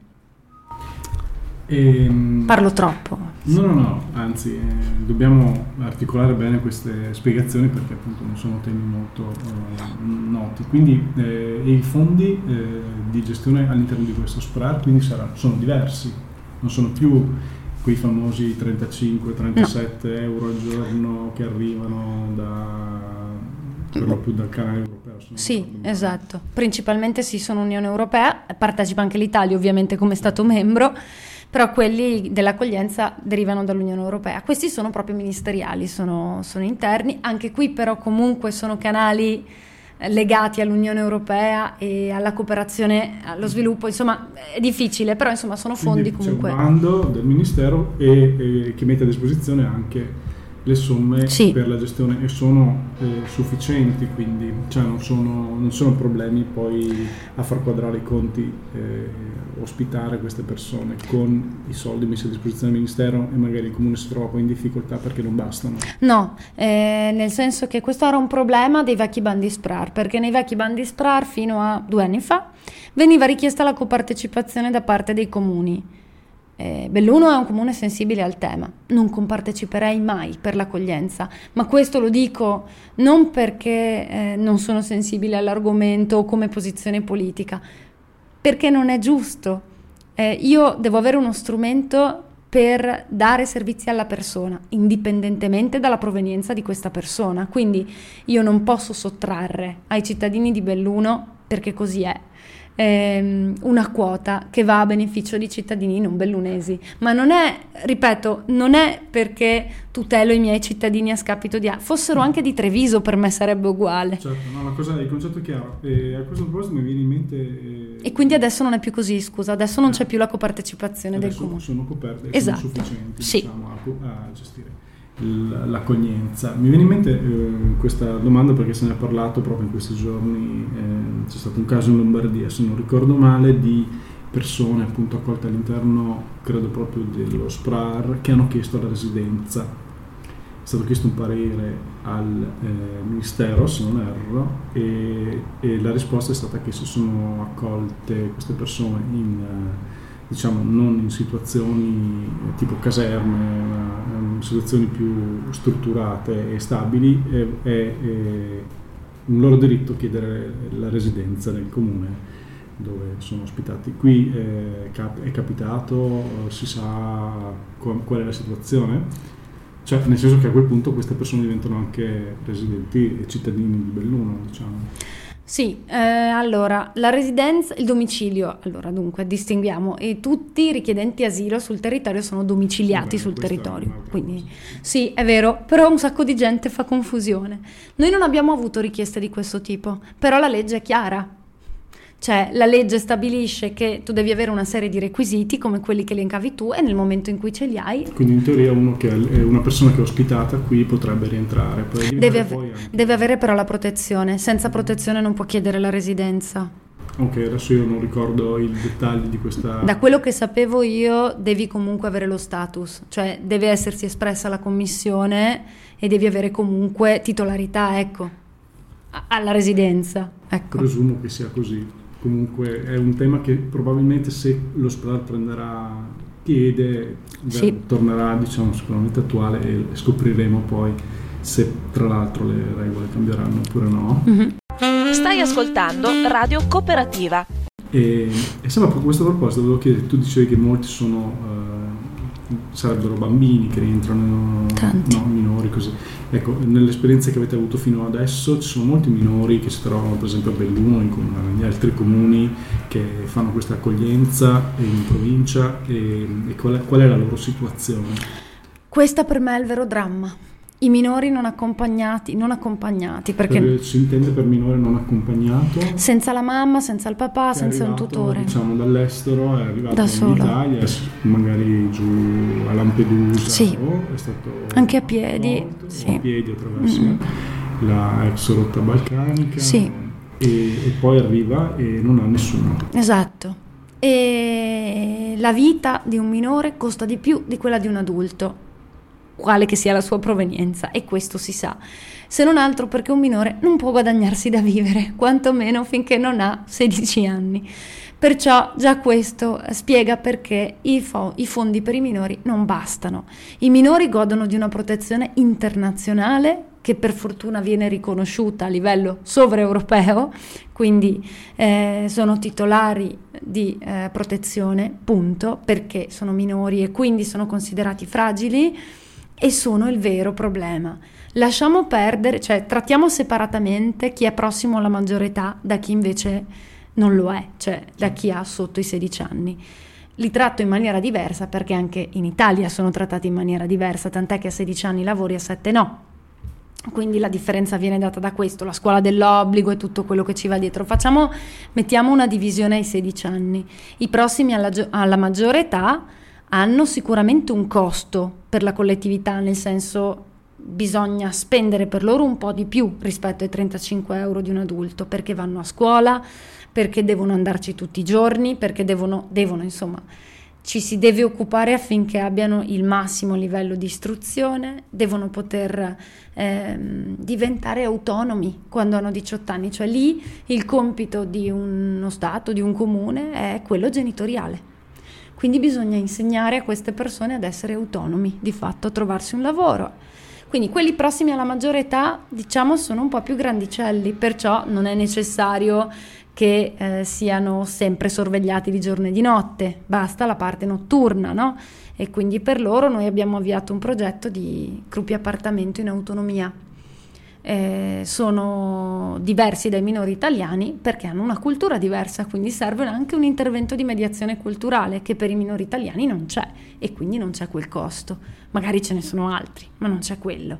E, Parlo troppo. No, no, no, anzi, eh, dobbiamo articolare bene queste spiegazioni perché appunto non sono temi molto eh, noti. Quindi eh, i fondi eh, di gestione all'interno di questo SPRAR quindi saranno, sono diversi, non sono più quei famosi trentacinque trentasette no. euro al giorno che arrivano da, per lo più dal canale europeo. Sì, esatto. Principalmente sì, sono Unione Europea, partecipa anche l'Italia ovviamente come Stato membro, però quelli dell'accoglienza derivano dall'Unione Europea. Questi sono proprio ministeriali, sono, sono interni, anche qui però comunque sono canali legati all'Unione Europea e alla cooperazione, allo sviluppo, insomma è difficile, però insomma sono fondi. Quindi comunque. C'è un bando del Ministero e, e che mette a disposizione anche le somme sì. per la gestione e sono eh, sufficienti, quindi cioè non, sono, non sono problemi poi a far quadrare i conti, eh, ospitare queste persone con i soldi messi a disposizione del Ministero e magari il Comune si trova poi in difficoltà perché non bastano. No, eh, nel senso che questo era un problema dei vecchi bandi SPRAR, perché nei vecchi bandi SPRAR fino a due anni fa veniva richiesta la copartecipazione da parte dei comuni. Eh, Belluno è un comune sensibile al tema, non comparteciperei mai per l'accoglienza, ma questo lo dico non perché eh, non sono sensibile all'argomento o come posizione politica, perché non è giusto. Eh, io devo avere uno strumento per dare servizi alla persona, indipendentemente dalla provenienza di questa persona, quindi io non posso sottrarre ai cittadini di Belluno, perché così è, una quota che va a beneficio di cittadini non bellunesi, ma non è, ripeto, non è perché tutelo i miei cittadini a scapito di altri, fossero anche di Treviso per me sarebbe uguale. Certo, no, la cosa, il concetto è chiaro, e a questo proposito mi viene in mente eh, e quindi adesso non è più così, scusa, adesso non c'è più la copartecipazione del comune, sono coperte e esatto. sono sufficienti sì. diciamo, a, a gestire l'accoglienza. Mi viene in mente eh, questa domanda perché se ne è parlato proprio in questi giorni, eh, c'è stato un caso in Lombardia, se non ricordo male, di persone appunto accolte all'interno, credo proprio dello SPRAR, che hanno chiesto la residenza. È stato chiesto un parere al eh, Ministero, se non erro, e, e la risposta è stata che si sono accolte queste persone in eh, diciamo non in situazioni eh, tipo caserme, ma in situazioni più strutturate e stabili, è, è, è un loro diritto chiedere la residenza nel comune dove sono ospitati. Qui eh, cap- è capitato, si sa qual, qual è la situazione? Cioè, nel senso che a quel punto queste persone diventano anche residenti e cittadini di Belluno, diciamo. Sì, eh, allora, la residenza, il domicilio, allora dunque distinguiamo, e tutti i richiedenti asilo sul territorio sono domiciliati Beh, sul territorio, quindi cosa. sì, è vero, però un sacco di gente fa confusione. Noi non abbiamo avuto richieste di questo tipo, però la legge è chiara. Cioè, la legge stabilisce che tu devi avere una serie di requisiti come quelli che elencavi tu, e nel momento in cui ce li hai... Quindi in teoria uno che è una persona che è ospitata qui potrebbe rientrare. Poi Deve, poi ave- anche... deve avere però la protezione, senza protezione non può chiedere la residenza. Ok, adesso io non ricordo i dettagli di questa... Da quello che sapevo io, devi comunque avere lo status, cioè deve essersi espressa la commissione e devi avere comunque titolarità, ecco, a- alla residenza, ecco. Presumo che sia così. Comunque è un tema che probabilmente, se l'ospedale prenderà piede, Sì. tornerà, diciamo, sicuramente attuale, e scopriremo poi se tra l'altro le regole cambieranno oppure no. Mm-hmm. Stai ascoltando Radio Cooperativa. E, e se a questo proposito volevo chiedere, tu dicevi che molti sono eh, sarebbero bambini che rientrano, Tanti. no, minori, così. Ecco, nelle esperienze che avete avuto fino adesso ci sono molti minori che si trovano per esempio a Belluno, in negli altri comuni, che fanno questa accoglienza in provincia, e, e qual, è, qual è la loro situazione? Questa per me è il vero dramma. I minori non accompagnati, non accompagnati perché Per, si intende per minore non accompagnato? senza la mamma, senza il papà, È senza un arrivato, tutore. diciamo, dall'estero, è arrivato Da in solo. Italia, magari giù a Lampedusa, Sì. o è stato Anche a piedi, portato, sì. o a piedi attraverso Mm. la ex rotta balcanica, Sì. e, e poi arriva e non ha nessuno. Esatto. E la vita di un minore costa di più di quella di un adulto, quale che sia la sua provenienza, e questo si sa, se non altro perché un minore non può guadagnarsi da vivere, quantomeno finché non ha sedici anni. Perciò già questo spiega perché i, fo- i fondi per i minori non bastano. I minori godono di una protezione internazionale che per fortuna viene riconosciuta a livello sovraeuropeo, quindi eh, sono titolari di eh, protezione, punto, perché sono minori e quindi sono considerati fragili e sono il vero problema. Lasciamo perdere, cioè trattiamo separatamente chi è prossimo alla maggiore età da chi invece non lo è, cioè da chi ha sotto i sedici anni. Li tratto in maniera diversa perché anche in Italia sono trattati in maniera diversa, tant'è che a sedici anni lavori, a sette no. Quindi la differenza viene data da questo, la scuola dell'obbligo e tutto quello che ci va dietro. Facciamo, mettiamo una divisione ai sedici anni. I prossimi alla, alla maggiore età hanno sicuramente un costo per la collettività, nel senso bisogna spendere per loro un po' di più rispetto ai trentacinque euro di un adulto, perché vanno a scuola, perché devono andarci tutti i giorni, perché devono, devono insomma, ci si deve occupare affinché abbiano il massimo livello di istruzione, devono poter ehm, diventare autonomi quando hanno diciotto anni, cioè lì il compito di uno Stato, di un comune è quello genitoriale. Quindi bisogna insegnare a queste persone ad essere autonomi, di fatto a trovarsi un lavoro. Quindi quelli prossimi alla maggiore età, diciamo, sono un po' più grandicelli, perciò non è necessario che eh, siano sempre sorvegliati di giorno e di notte, basta la parte notturna, no? E quindi per loro noi abbiamo avviato un progetto di gruppi appartamento in autonomia. Eh, sono diversi dai minori italiani perché hanno una cultura diversa, quindi serve anche un intervento di mediazione culturale che per i minori italiani non c'è, e quindi non c'è quel costo. Magari ce ne sono altri, ma non c'è quello.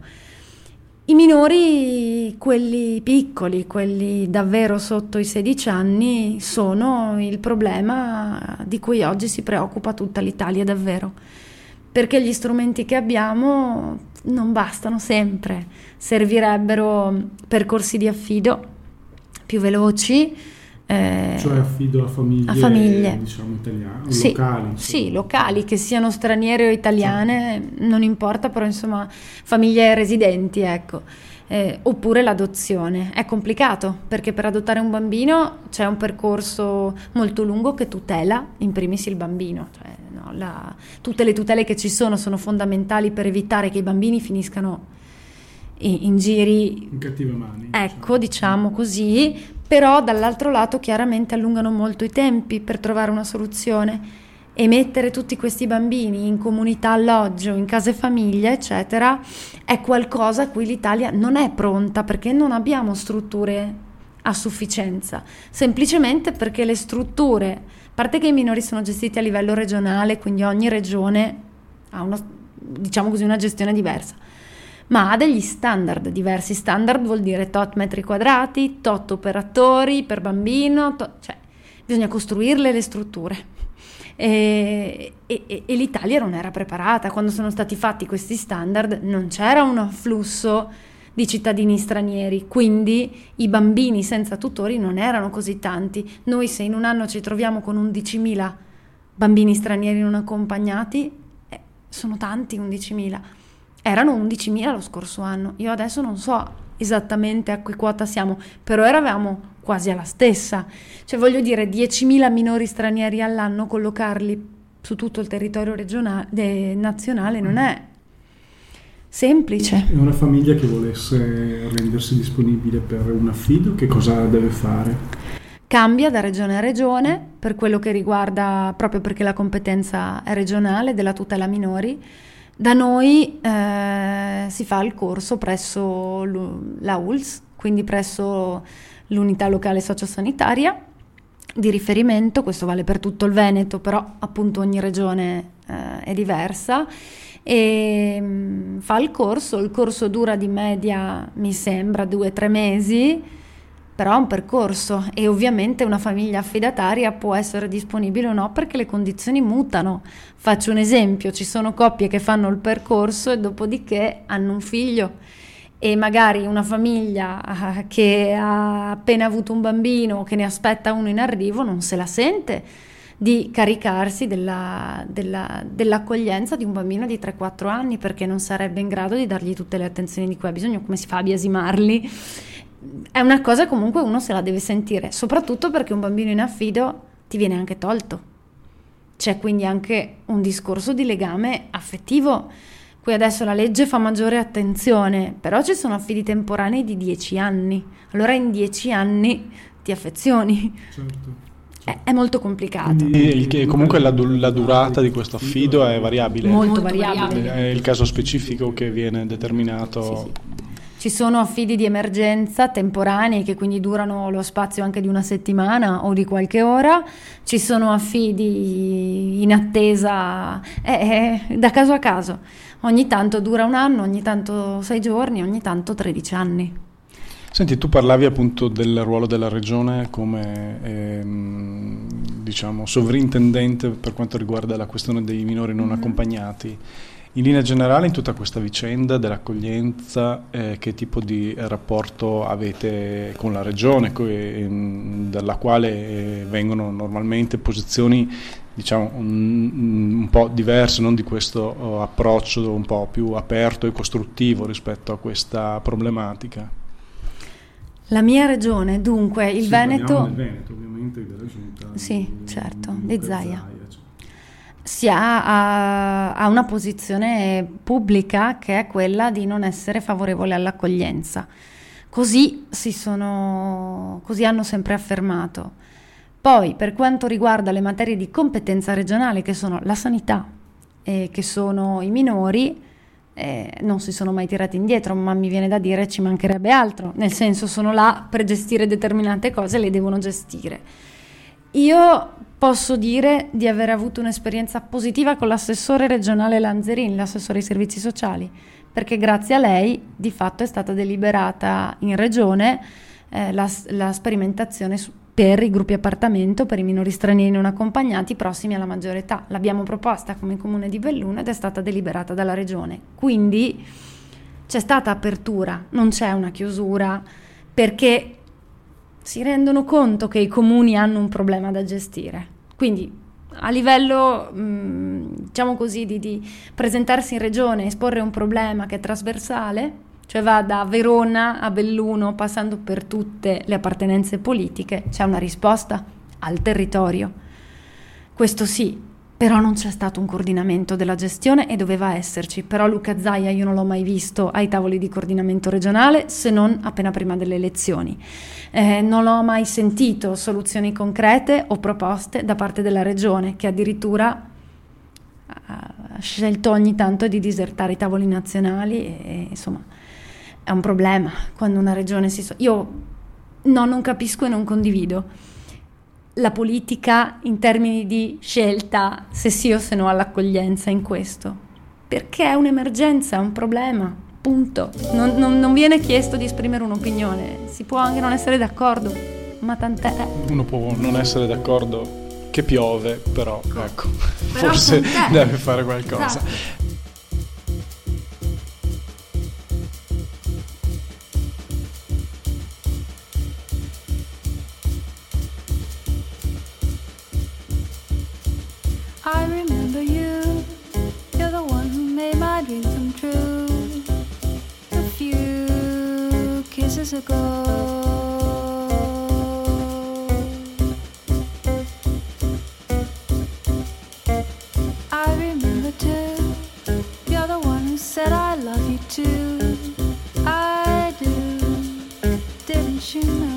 I minori, quelli piccoli, quelli davvero sotto i sedici anni, sono il problema di cui oggi si preoccupa tutta l'Italia davvero, perché gli strumenti che abbiamo non bastano sempre, servirebbero percorsi di affido più veloci, eh, Cioè affido a famiglie, a famiglie. diciamo italiane, Sì, locali. insomma. sì, locali, che siano straniere o italiane, non importa, però insomma famiglie residenti, ecco. Eh, oppure l'adozione. È complicato perché per adottare un bambino c'è un percorso molto lungo che tutela in primis il bambino, cioè, no, la, tutte le tutele che ci sono sono fondamentali per evitare che i bambini finiscano in giri in cattive mani, ecco, diciamo così, però dall'altro lato chiaramente allungano molto i tempi per trovare una soluzione, e mettere tutti questi bambini in comunità alloggio, in case famiglia eccetera è qualcosa a cui l'Italia non è pronta, perché non abbiamo strutture a sufficienza, semplicemente perché le strutture, a parte che i minori sono gestiti a livello regionale, quindi ogni regione ha una, diciamo così, una gestione diversa, ma ha degli standard diversi. Standard vuol dire tot metri quadrati, tot operatori per bambino, tot, cioè bisogna costruirle le strutture. E, e, e l'Italia non era preparata. Quando sono stati fatti questi standard non c'era un afflusso di cittadini stranieri, quindi i bambini senza tutori non erano così tanti. Noi se in un anno ci troviamo con undicimila bambini stranieri non accompagnati, eh, sono tanti undicimila. Erano undicimila lo scorso anno, io adesso non so esattamente a che quota siamo, però eravamo quasi alla stessa, cioè voglio dire diecimila minori stranieri all'anno, collocarli su tutto il territorio regionale, de, nazionale non è semplice. E una famiglia che volesse rendersi disponibile per un affido, che cosa deve fare? Cambia da regione a regione per quello che riguarda, proprio perché la competenza è regionale della tutela minori. Da noi eh, si fa il corso presso la U L S, quindi presso l'unità locale sociosanitaria di riferimento. Questo vale per tutto il Veneto, però appunto ogni regione eh, è diversa, e mh, fa il corso. Il corso dura di media, mi sembra, due o tre mesi, però è un percorso, e ovviamente una famiglia affidataria può essere disponibile o no perché le condizioni mutano. Faccio un esempio: ci sono coppie che fanno il percorso e dopodiché hanno un figlio, e magari una famiglia che ha appena avuto un bambino, che ne aspetta uno in arrivo, non se la sente di caricarsi della, della, dell'accoglienza di un bambino di tre quattro anni, perché non sarebbe in grado di dargli tutte le attenzioni di cui ha bisogno. Come si fa a biasimarli? È una cosa, comunque uno se la deve sentire, soprattutto perché un bambino in affido ti viene anche tolto. C'è quindi anche un discorso di legame affettivo. Qui adesso la legge fa maggiore attenzione, però ci sono affidi temporanei di dieci anni. Allora in dieci anni ti affezioni. Certo. È, è molto complicato. E comunque la, la durata di questo affido è variabile. Molto, Molto variabile. variabile. È il caso specifico che viene determinato. Sì, sì. Ci sono affidi di emergenza temporanei che quindi durano lo spazio anche di una settimana o di qualche ora. Ci sono affidi in attesa, è, è da caso a caso. Ogni tanto dura un anno, ogni tanto sei giorni, ogni tanto tredici anni. Senti, tu parlavi appunto del ruolo della regione come ehm, diciamo sovrintendente per quanto riguarda la questione dei minori non accompagnati. In linea generale, in tutta questa vicenda dell'accoglienza, eh, che tipo di rapporto avete con la regione, que- dalla quale eh, vengono normalmente posizioni, diciamo, un, un po' diverse, non di questo uh, approccio un po' più aperto e costruttivo rispetto a questa problematica? La mia regione, dunque, il Sì, Veneto... Nel Veneto, ovviamente, della giunta. Sì, di, certo, di, di Zaia. Zaia, cioè. Si ha, ha, ha una posizione pubblica che è quella di non essere favorevole all'accoglienza. Così si sono, così hanno sempre affermato. Poi, per quanto riguarda le materie di competenza regionale, che sono la sanità e che sono i minori, eh, non si sono mai tirati indietro, ma mi viene da dire ci mancherebbe altro, nel senso sono là per gestire determinate cose, le devono gestire. Io posso dire di aver avuto un'esperienza positiva con l'assessore regionale Lanzerin, l'assessore ai servizi sociali, perché grazie a lei di fatto è stata deliberata in regione eh, la, la sperimentazione su, per i gruppi appartamento per i minori stranieri non accompagnati prossimi alla maggiore età. L'abbiamo proposta come comune di Belluno ed è stata deliberata dalla regione, quindi c'è stata apertura, non c'è una chiusura, perché si rendono conto che i comuni hanno un problema da gestire. Quindi a livello, mh, diciamo così, di, di presentarsi in regione e esporre un problema che è trasversale, cioè va da Verona a Belluno passando per tutte le appartenenze politiche, c'è una risposta al territorio. Questo sì, però non c'è stato un coordinamento della gestione e doveva esserci. Però Luca Zaia io non l'ho mai visto ai tavoli di coordinamento regionale, se non appena prima delle elezioni. Eh, non l'ho mai sentito soluzioni concrete o proposte da parte della regione, che addirittura ha scelto ogni tanto di disertare i tavoli nazionali e, e insomma è un problema quando una regione si... So- io no, non capisco e non condivido la politica in termini di scelta, se sì o se no all'accoglienza in questo, perché è un'emergenza, è un problema, punto. Non, non, non viene chiesto di esprimere un'opinione, si può anche non essere d'accordo, ma tant'è. Uno può non essere d'accordo che piove, però ecco, Però forse tant'è. deve fare qualcosa. Esatto. I remember you, you're the one who made my dreams come true. A few kisses ago. I remember too, you're the one who said I love you too. I do, didn't you know?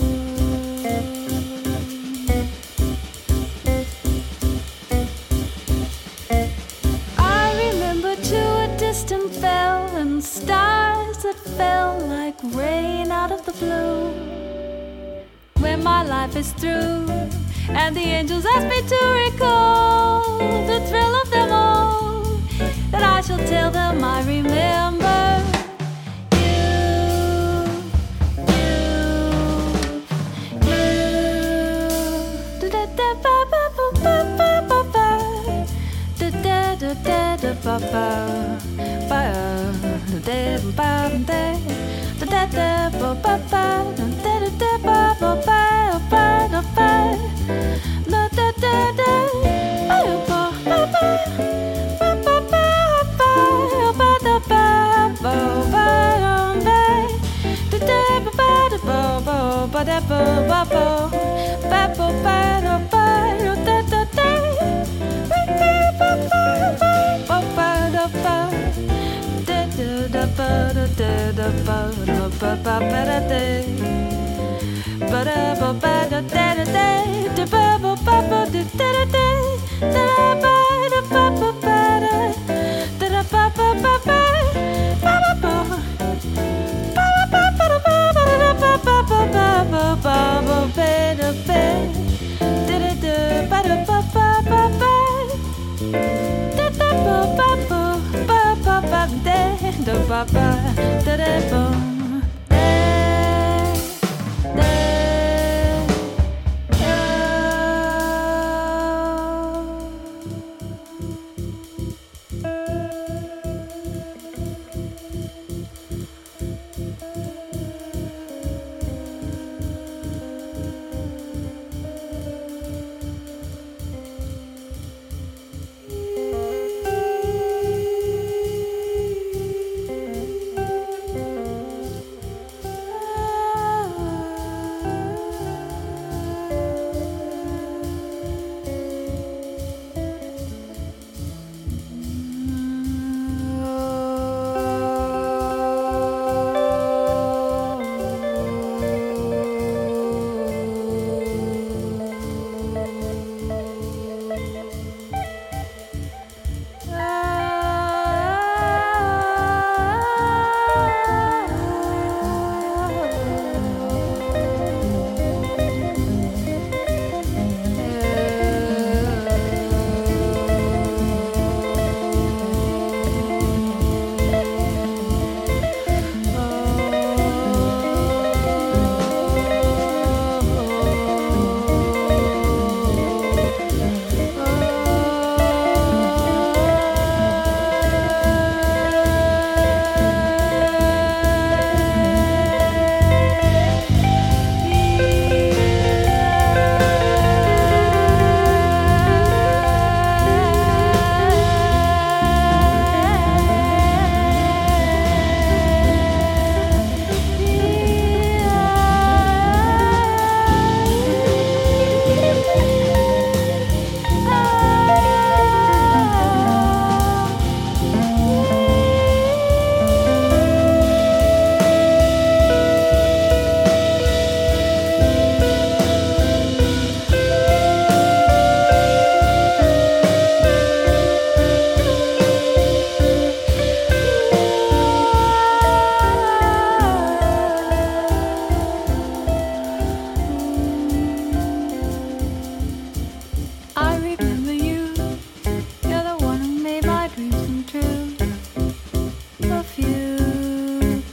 Distant fell and stars that fell like rain out of the blue. When my life is through and the angels ask me to recall the thrill of them all, then I shall tell them I remember you, you, you. Da-da-da-ba-ba-ba-ba-ba-ba. Da-da-da-da-da-ba-ba.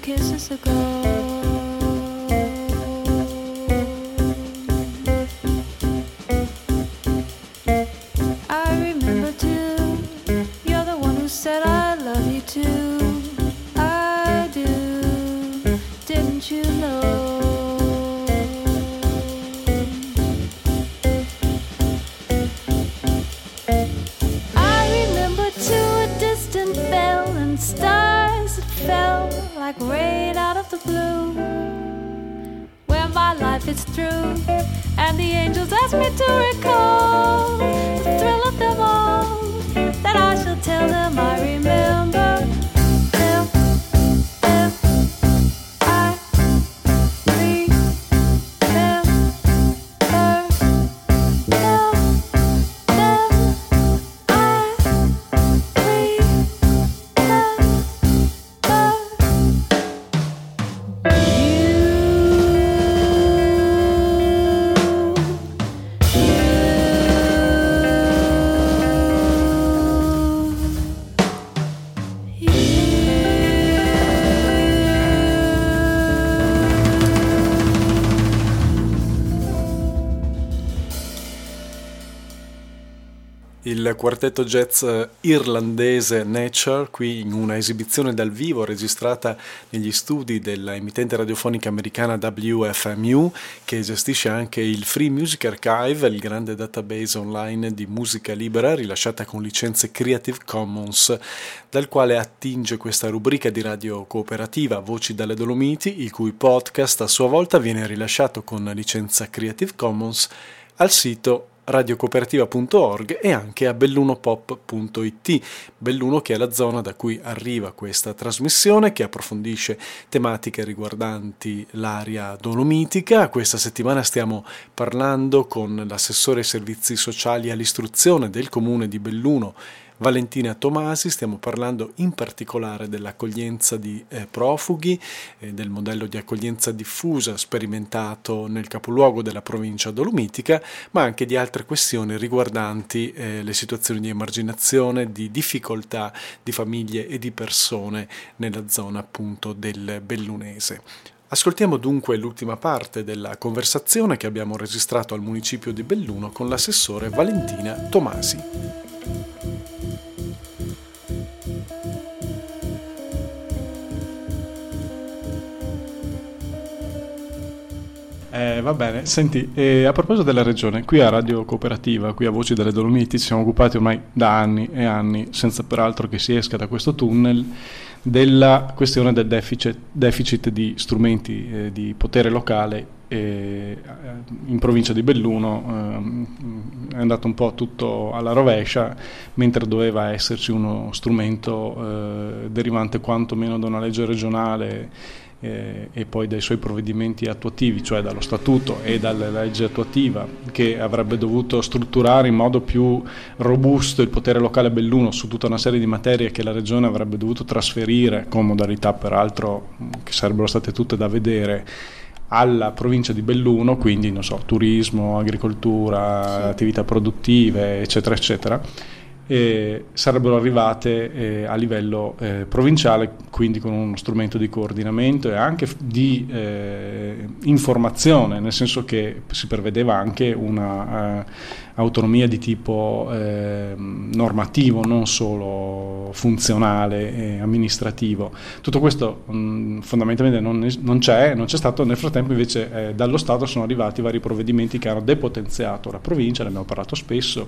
kisses ago. Said I love you too. I do. Didn't you know? I remember too a distant bell and stars that fell like rain out of the blue. When my life is through and the angels ask me to recall the thrill of them all, that I shall tell them I remember them, them, I remember them, them, I remember Il quartetto jazz irlandese Nature, qui in una esibizione dal vivo registrata negli studi della emittente radiofonica americana W F M U, che gestisce anche il Free Music Archive, il grande database online di musica libera rilasciata con licenze Creative Commons, dal quale attinge questa rubrica di radio cooperativa Voci dalle Dolomiti, il cui podcast a sua volta viene rilasciato con licenza Creative Commons al sito radiocooperativa punto org e anche a bellunopop punto it. Belluno che è la zona da cui arriva questa trasmissione, che approfondisce tematiche riguardanti l'area dolomitica. Questa settimana stiamo parlando con l'assessore ai servizi sociali all'istruzione del comune di Belluno, Valentina Tomasi. Stiamo parlando in particolare dell'accoglienza di eh, profughi, eh, del modello di accoglienza diffusa sperimentato nel capoluogo della provincia dolomitica, ma anche di altre questioni riguardanti eh, le situazioni di emarginazione, di difficoltà di famiglie e di persone nella zona appunto del bellunese. Ascoltiamo dunque l'ultima parte della conversazione che abbiamo registrato al municipio di Belluno con l'assessore Valentina Tomasi. Eh, va bene, senti, eh, a proposito della regione, qui a Radio Cooperativa, qui a Voci dalle Dolomiti, ci siamo occupati ormai da anni e anni, senza peraltro che si esca da questo tunnel, della questione del deficit, deficit di strumenti eh, di potere locale eh, in provincia di Belluno. Eh, è andato un po' tutto alla rovescia, mentre doveva esserci uno strumento eh, derivante quantomeno da una legge regionale Eh, e poi dai suoi provvedimenti attuativi, cioè dallo statuto e dalla legge attuativa, che avrebbe dovuto strutturare in modo più robusto il potere locale Belluno su tutta una serie di materie che la regione avrebbe dovuto trasferire, con modalità peraltro che sarebbero state tutte da vedere, alla provincia di Belluno, quindi non so, turismo, agricoltura, sì, attività produttive, eccetera eccetera. E sarebbero arrivate eh, a livello eh, provinciale, quindi con uno strumento di coordinamento e anche di eh, informazione, nel senso che si prevedeva anche una eh, autonomia di tipo eh, normativo, non solo funzionale e amministrativo. Tutto questo mh, fondamentalmente non, non c'è, non c'è stato. Nel frattempo invece eh, dallo Stato sono arrivati vari provvedimenti che hanno depotenziato la provincia, ne abbiamo parlato spesso,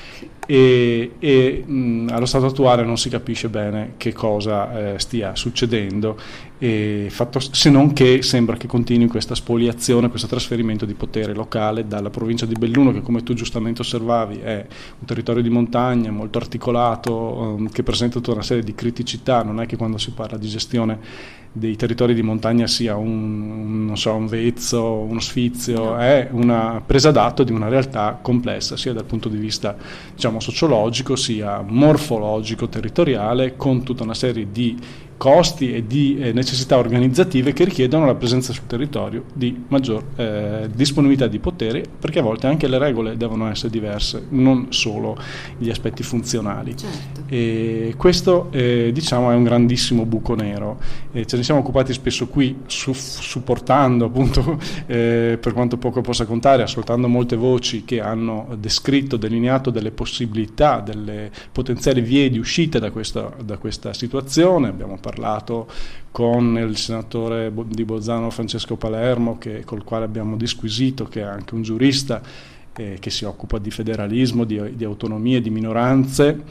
e, e mh, allo stato attuale non si capisce bene che cosa eh, stia succedendo, e fatto, se non che sembra che continui questa spoliazione, questo trasferimento di potere locale dalla provincia di Belluno, che come tu giustamente osservavi è un territorio di montagna molto articolato, um, che presenta tutta una serie di criticità. Non è che quando si parla di gestione dei territori di montagna sia un, un, non so, un vezzo, uno sfizio, no. È una presa d'atto di una realtà complessa, sia dal punto di vista, diciamo, sociologico, sia morfologico, territoriale, con tutta una serie di costi e di eh, necessità organizzative che richiedono la presenza sul territorio di maggior eh, disponibilità di potere, perché a volte anche le regole devono essere diverse, non solo gli aspetti funzionali. Certo. E questo eh, diciamo è un grandissimo buco nero, e c'è ne siamo occupati spesso qui, su, supportando appunto, eh, per quanto poco possa contare, ascoltando molte voci che hanno descritto, delineato delle possibilità, delle potenziali vie di uscita da questa, da questa situazione. Abbiamo parlato con il senatore di Bolzano Francesco Palermo, che, col quale abbiamo disquisito, che è anche un giurista eh, che si occupa di federalismo, di, di autonomie, di minoranze,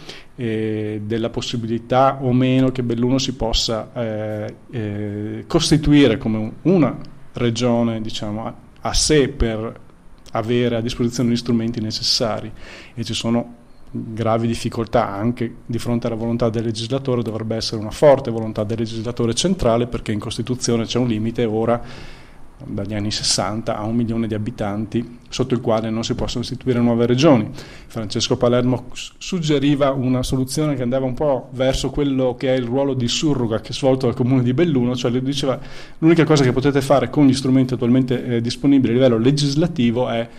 eh, della possibilità o meno che Belluno si possa eh, eh, costituire come una regione, diciamo, a, a sé, per avere a disposizione gli strumenti necessari, e ci sono gravi difficoltà anche di fronte alla volontà del legislatore. Dovrebbe essere una forte volontà del legislatore centrale, perché in Costituzione c'è un limite ora dagli anni sessanta a un milione di abitanti sotto il quale non si possono istituire nuove regioni. Francesco Palermo suggeriva una soluzione che andava un po' verso quello che è il ruolo di surroga che è svolto dal comune di Belluno, cioè lui diceva l'unica cosa che potete fare con gli strumenti attualmente eh, disponibili a livello legislativo è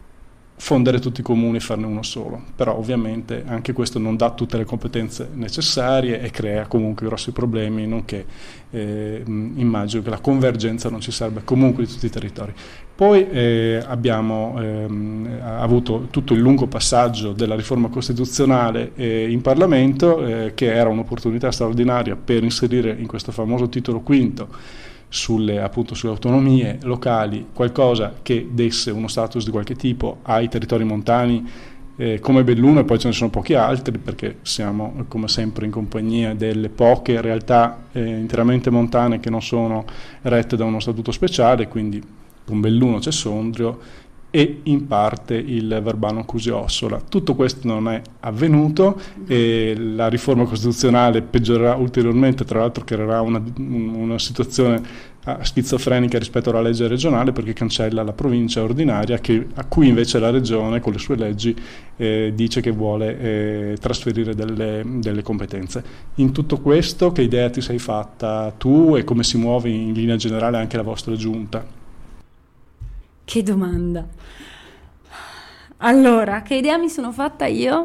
fondere tutti i comuni e farne uno solo, però ovviamente anche questo non dà tutte le competenze necessarie e crea comunque grossi problemi, nonché eh, immagino che la convergenza non ci serve comunque di tutti i territori. Poi eh, abbiamo ehm, avuto tutto il lungo passaggio della riforma costituzionale eh, in Parlamento, eh, che era un'opportunità straordinaria per inserire in questo famoso titolo quinto sulle, appunto, sulle autonomie locali qualcosa che desse uno status di qualche tipo ai territori montani eh, come Belluno, e poi ce ne sono pochi altri, perché siamo come sempre in compagnia delle poche realtà eh, interamente montane che non sono rette da uno statuto speciale, quindi con Belluno c'è Sondrio e in parte il Verbano Cusio-Ossola. Tutto questo non è avvenuto e la riforma costituzionale peggiorerà ulteriormente, tra l'altro creerà una, una situazione schizofrenica rispetto alla legge regionale, perché cancella la provincia ordinaria, che, a cui invece la regione con le sue leggi eh, dice che vuole eh, trasferire delle, delle competenze. In tutto questo che idea ti sei fatta tu e come si muove in linea generale anche la vostra giunta? Che domanda. Allora, che idea mi sono fatta io?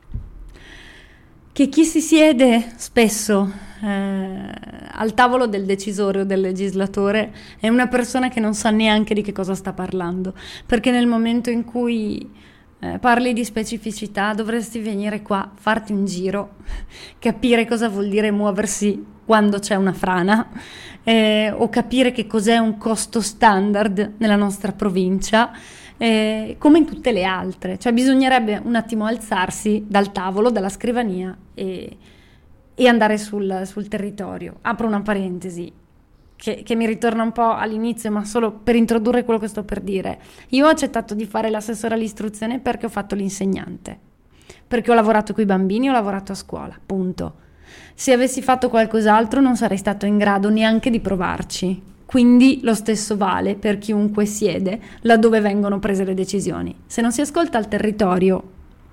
Che chi si siede spesso eh, al tavolo del decisore o del legislatore è una persona che non sa neanche di che cosa sta parlando, perché nel momento in cui eh, parli di specificità dovresti venire qua, farti un giro, capire cosa vuol dire muoversi quando c'è una frana, eh, o capire che cos'è un costo standard nella nostra provincia, eh, come in tutte le altre. Cioè bisognerebbe un attimo alzarsi dal tavolo, dalla scrivania e, e andare sul, sul territorio. Apro una parentesi che, che mi ritorna un po' all'inizio, ma solo per introdurre quello che sto per dire. Io ho accettato di fare l'assessore all'istruzione perché ho fatto l'insegnante, perché ho lavorato con i bambini, ho lavorato a scuola, punto. Se avessi fatto qualcos'altro non sarei stato in grado neanche di provarci. Quindi lo stesso vale per chiunque siede laddove vengono prese le decisioni. Se non si ascolta il territorio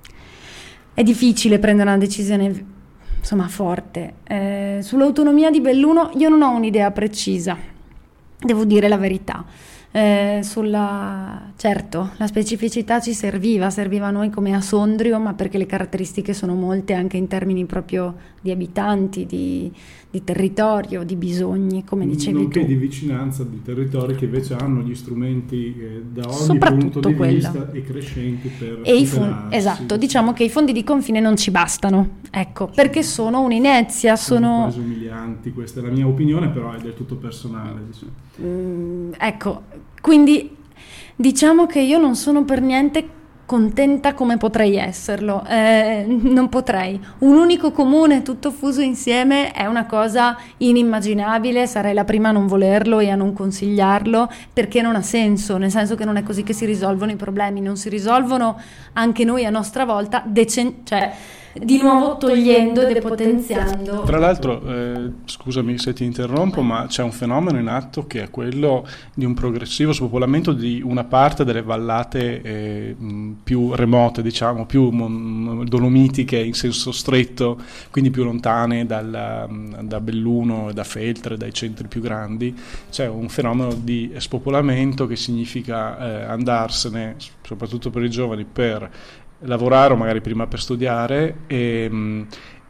è difficile prendere una decisione, insomma, forte. Eh, sull'autonomia di Belluno io non ho un'idea precisa, devo dire la verità. Eh, sulla certo la specificità ci serviva serviva a noi come a Sondrio, ma perché le caratteristiche sono molte anche in termini proprio di abitanti, di, di territorio, di bisogni, come dicevi nonché tu, di vicinanza di territori che invece hanno gli strumenti eh, da ogni soprattutto punto di quella. Vista e crescenti per e i fondi, esatto, diciamo che i fondi di confine non ci bastano, ecco, perché sono un'inezia, sono, sono quasi umilianti. Questa è la mia opinione, però è del tutto personale, diciamo. Mm, ecco, quindi diciamo che io non sono per niente contenta come potrei esserlo, eh, non potrei. Un unico comune tutto fuso insieme è una cosa inimmaginabile, sarei la prima a non volerlo e a non consigliarlo, perché non ha senso, nel senso che non è così che si risolvono i problemi, non si risolvono anche noi a nostra volta, decen- cioè di nuovo togliendo e depotenziando. Tra l'altro, eh, scusami se ti interrompo, ma c'è un fenomeno in atto che è quello di un progressivo spopolamento di una parte delle vallate eh, più remote, diciamo, più mon- dolomitiche in senso stretto, quindi più lontane dal, da Belluno, da Feltre, dai centri più grandi. C'è un fenomeno di spopolamento che significa eh, andarsene, soprattutto per i giovani, per lavorare o magari prima per studiare, e,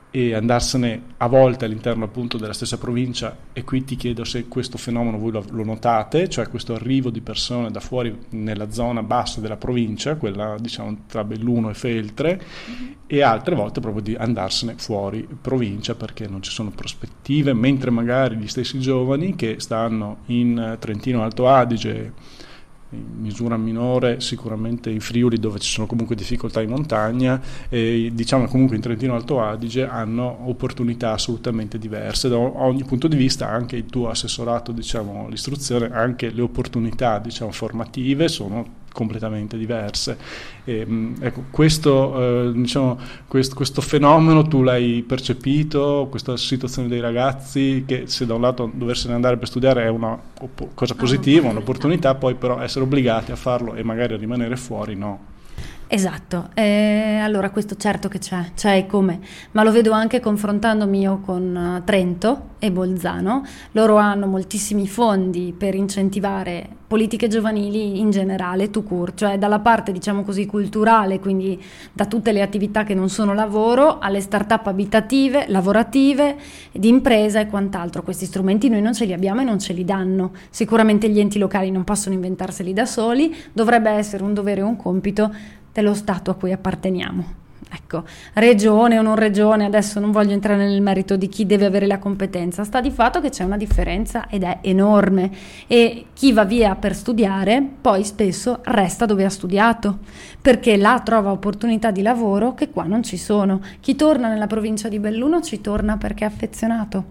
e andarsene a volte all'interno appunto della stessa provincia, e qui ti chiedo se questo fenomeno voi lo, lo notate, cioè questo arrivo di persone da fuori nella zona bassa della provincia, quella diciamo tra Belluno e Feltre, mm-hmm. e altre volte proprio di andarsene fuori provincia perché non ci sono prospettive, mentre magari gli stessi giovani che stanno in Trentino Alto Adige, in misura minore sicuramente in Friuli dove ci sono comunque difficoltà in montagna, e diciamo comunque in Trentino Alto Adige hanno opportunità assolutamente diverse da ogni punto di vista. Anche il tuo assessorato, diciamo l'istruzione, anche le opportunità diciamo formative sono completamente diverse. E, ecco, questo, eh, diciamo, questo, questo fenomeno tu l'hai percepito, questa situazione dei ragazzi che se da un lato doversene andare per studiare è una op- cosa positiva, un'opportunità, poi però essere obbligati a farlo e magari a rimanere fuori no. Esatto, eh, allora questo certo che c'è, c'è come, ma lo vedo anche confrontandomi io con uh, Trento e Bolzano. Loro hanno moltissimi fondi per incentivare politiche giovanili in generale, tout court, cioè dalla parte diciamo così culturale, quindi da tutte le attività che non sono lavoro, alle start-up abitative, lavorative, di impresa e quant'altro. Questi strumenti noi non ce li abbiamo e non ce li danno. Sicuramente gli enti locali non possono inventarseli da soli, dovrebbe essere un dovere e un compito dello Stato a cui apparteniamo. Ecco, regione o non regione, adesso non voglio entrare nel merito di chi deve avere la competenza, sta di fatto che c'è una differenza ed è enorme, e chi va via per studiare poi spesso resta dove ha studiato, perché là trova opportunità di lavoro che qua non ci sono. Chi torna nella provincia di Belluno ci torna perché è affezionato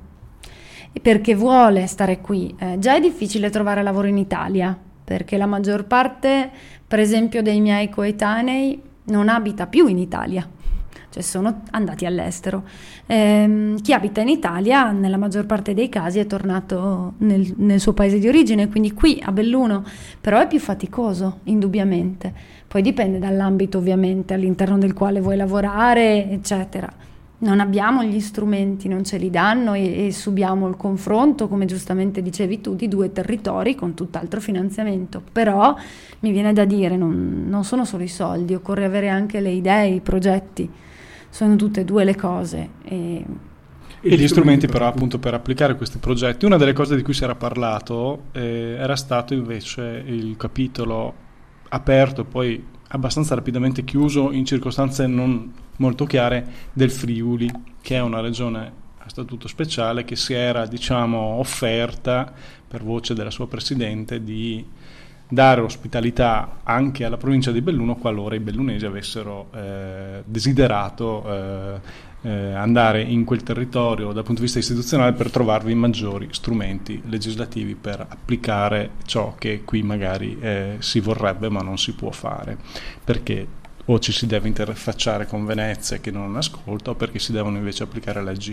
e perché vuole stare qui. Eh, già è difficile trovare lavoro in Italia, perché la maggior parte, per esempio, dei miei coetanei non abita più in Italia, cioè sono andati all'estero. Ehm, chi abita in Italia, nella maggior parte dei casi, è tornato nel, nel suo paese di origine, quindi qui a Belluno, però è più faticoso, indubbiamente. Poi dipende dall'ambito, ovviamente, all'interno del quale vuoi lavorare, eccetera. Non abbiamo gli strumenti, non ce li danno e, e subiamo il confronto, come giustamente dicevi tu, di due territori con tutt'altro finanziamento. Però mi viene da dire, non, non sono solo i soldi, occorre avere anche le idee, i progetti, sono tutte e due le cose. E, e gli strumenti però appunto per applicare questi progetti. Una delle cose di cui si era parlato eh, era stato invece il capitolo aperto e poi abbastanza rapidamente chiuso in circostanze non molto chiare del Friuli, che è una regione a statuto speciale che si era diciamo offerta per voce della sua presidente di dare ospitalità anche alla provincia di Belluno qualora i bellunesi avessero eh, desiderato eh, eh, andare in quel territorio dal punto di vista istituzionale per trovarvi maggiori strumenti legislativi per applicare ciò che qui magari eh, si vorrebbe ma non si può fare, perché o ci si deve interfacciare con Venezia che non ascolta, o perché si devono invece applicare leggi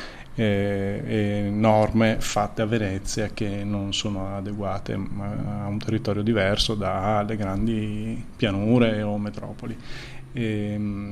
e, e norme fatte a Venezia che non sono adeguate a un territorio diverso dalle grandi pianure o metropoli. E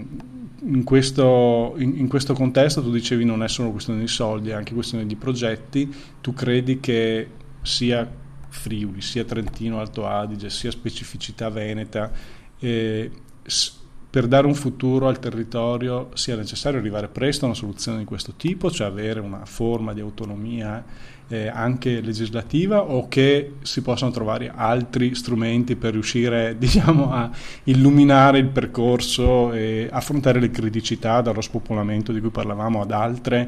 in, questo, in, in questo contesto tu dicevi non è solo questione di soldi, è anche questione di progetti. Tu credi che sia Friuli, sia Trentino Alto Adige, sia specificità veneta, eh, per dare un futuro al territorio sia necessario arrivare presto a una soluzione di questo tipo, cioè avere una forma di autonomia eh, anche legislativa, o che si possano trovare altri strumenti per riuscire diciamo a illuminare il percorso e affrontare le criticità dallo spopolamento di cui parlavamo ad altre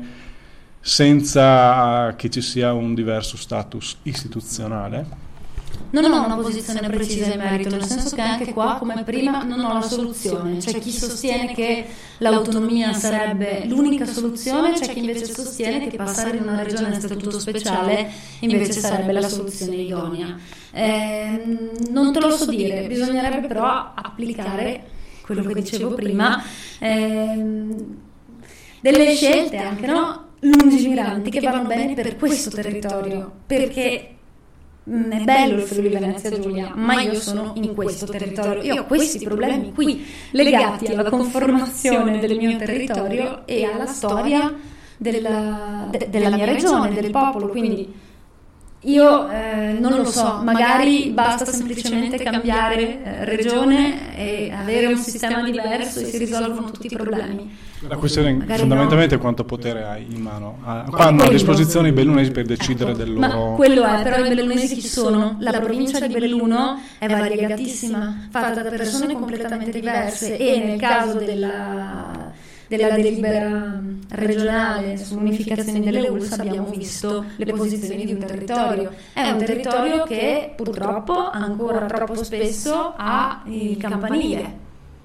senza che ci sia un diverso status istituzionale? Non ho una posizione precisa in merito, nel senso che anche qua, come prima, non ho la soluzione. C'è chi sostiene che l'autonomia sarebbe l'unica soluzione, c'è chi invece sostiene che passare in una regione a statuto speciale invece sarebbe la soluzione idonea. Eh, non te lo so dire, bisognerebbe però applicare quello che dicevo prima, eh, delle scelte anche, no? Lungimiranti, che vanno bene per questo territorio, perché è bello il Friuli Venezia Giulia, ma io sono in questo territorio, io ho questi problemi qui legati alla conformazione del mio territorio e alla storia della, de, della mia regione, del popolo, quindi Io eh, non lo so, magari basta semplicemente cambiare eh, regione e avere un sistema diverso e si risolvono tutti i problemi. La questione magari fondamentalmente no. È quanto potere hai in mano, quando hanno a disposizione i bellunesi per decidere ecco, del loro... Ma quello è, però i bellunesi chi sono? La provincia di Belluno è variegatissima, fatta da persone completamente diverse e nel caso della... della delibera regionale sull'unificazione delle U L S abbiamo visto le posizioni di un territorio. È un territorio che purtroppo ancora troppo spesso ha il campanile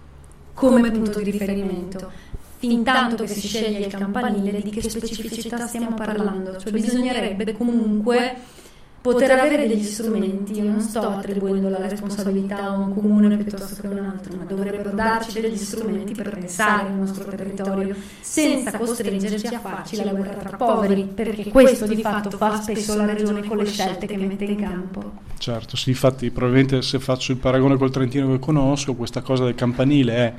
come punto di riferimento. Fin tanto che si sceglie il campanile, di che specificità stiamo parlando? Cioè bisognerebbe comunque poter avere degli strumenti. Io non sto attribuendo la responsabilità a un comune piuttosto che a un altro, ma dovrebbero darci degli strumenti per pensare il nostro territorio senza costringerci a farci la guerra tra poveri, perché questo di fatto fa spesso la regione con le scelte che mette in campo. Certo, sì, infatti probabilmente se faccio il paragone col Trentino che conosco, questa cosa del campanile è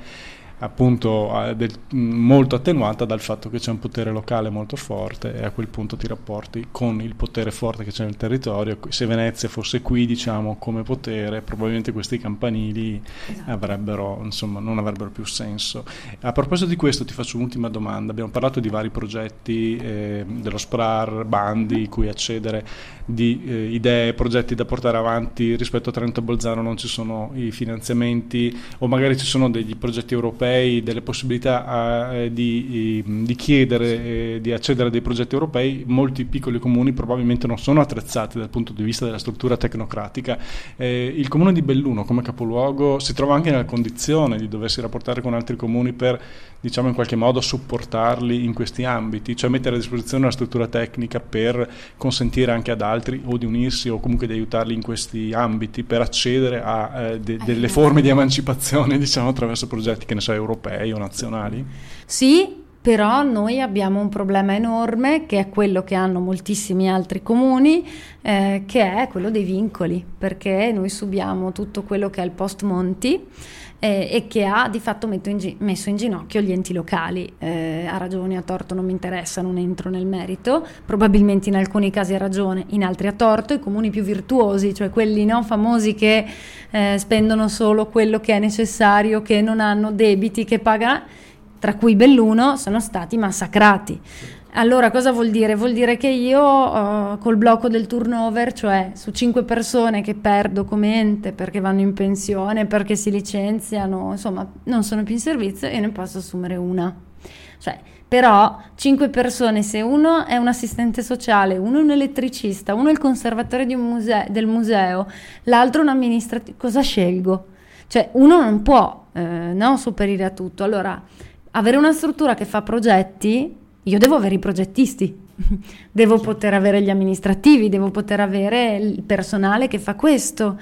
appunto del, molto attenuata dal fatto che c'è un potere locale molto forte e a quel punto ti rapporti con il potere forte che c'è nel territorio. Se Venezia fosse qui, diciamo, come potere, probabilmente questi campanili esatto. avrebbero, insomma, non avrebbero più senso. A proposito di questo ti faccio un'ultima domanda. Abbiamo parlato di vari progetti eh, dello SPRAR, bandi cui accedere, di eh, idee, progetti da portare avanti. Rispetto a Trento Bolzano non ci sono i finanziamenti, o magari ci sono degli progetti europei, delle possibilità eh, di, di chiedere eh, di accedere a dei progetti europei. Molti piccoli comuni probabilmente non sono attrezzati dal punto di vista della struttura tecnocratica. Eh, il comune di Belluno come capoluogo si trova anche nella condizione di doversi rapportare con altri comuni per, diciamo, in qualche modo supportarli in questi ambiti, cioè mettere a disposizione una struttura tecnica per consentire anche ad altri o di unirsi o comunque di aiutarli in questi ambiti per accedere a eh, de- delle forme di emancipazione, diciamo, attraverso progetti, che ne so, europei o nazionali? Sì, però noi abbiamo un problema enorme, che è quello che hanno moltissimi altri comuni, eh, che è quello dei vincoli, perché noi subiamo tutto quello che è il post Monti eh, e che ha di fatto metto in gi- messo in ginocchio gli enti locali. Eh, a ragione, a torto non mi interessa, non entro nel merito, probabilmente in alcuni casi ha ragione, in altri ha torto. I comuni più virtuosi, cioè quelli no, famosi che eh, spendono solo quello che è necessario, che non hanno debiti, che pagano, tra cui Belluno, sono stati massacrati. Allora cosa vuol dire? Vuol dire che io uh, col blocco del turnover, cioè su cinque persone che perdo come ente perché vanno in pensione, perché si licenziano, insomma non sono più in servizio, io ne posso assumere una. Cioè, però cinque persone, se uno è un assistente sociale, uno è un elettricista, uno è il conservatore di un museo, del museo, l'altro un amministrativo, cosa scelgo? Cioè uno non può eh, no, sopperire a tutto. Allora, avere una struttura che fa progetti, io devo avere i progettisti, devo poter avere gli amministrativi, devo poter avere il personale che fa questo.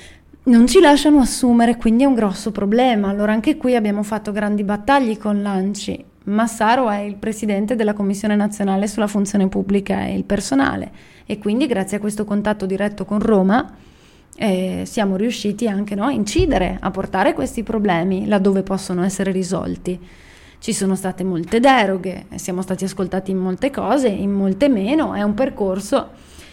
Non ci lasciano assumere, quindi è un grosso problema. Allora anche qui abbiamo fatto grandi battaglie con l'ANCI. Massaro è il presidente della Commissione Nazionale sulla Funzione Pubblica e il Personale, e quindi grazie a questo contatto diretto con Roma eh, siamo riusciti anche no, a incidere, a portare questi problemi laddove possono essere risolti. Ci sono state molte deroghe, siamo stati ascoltati in molte cose, in molte meno. È un percorso,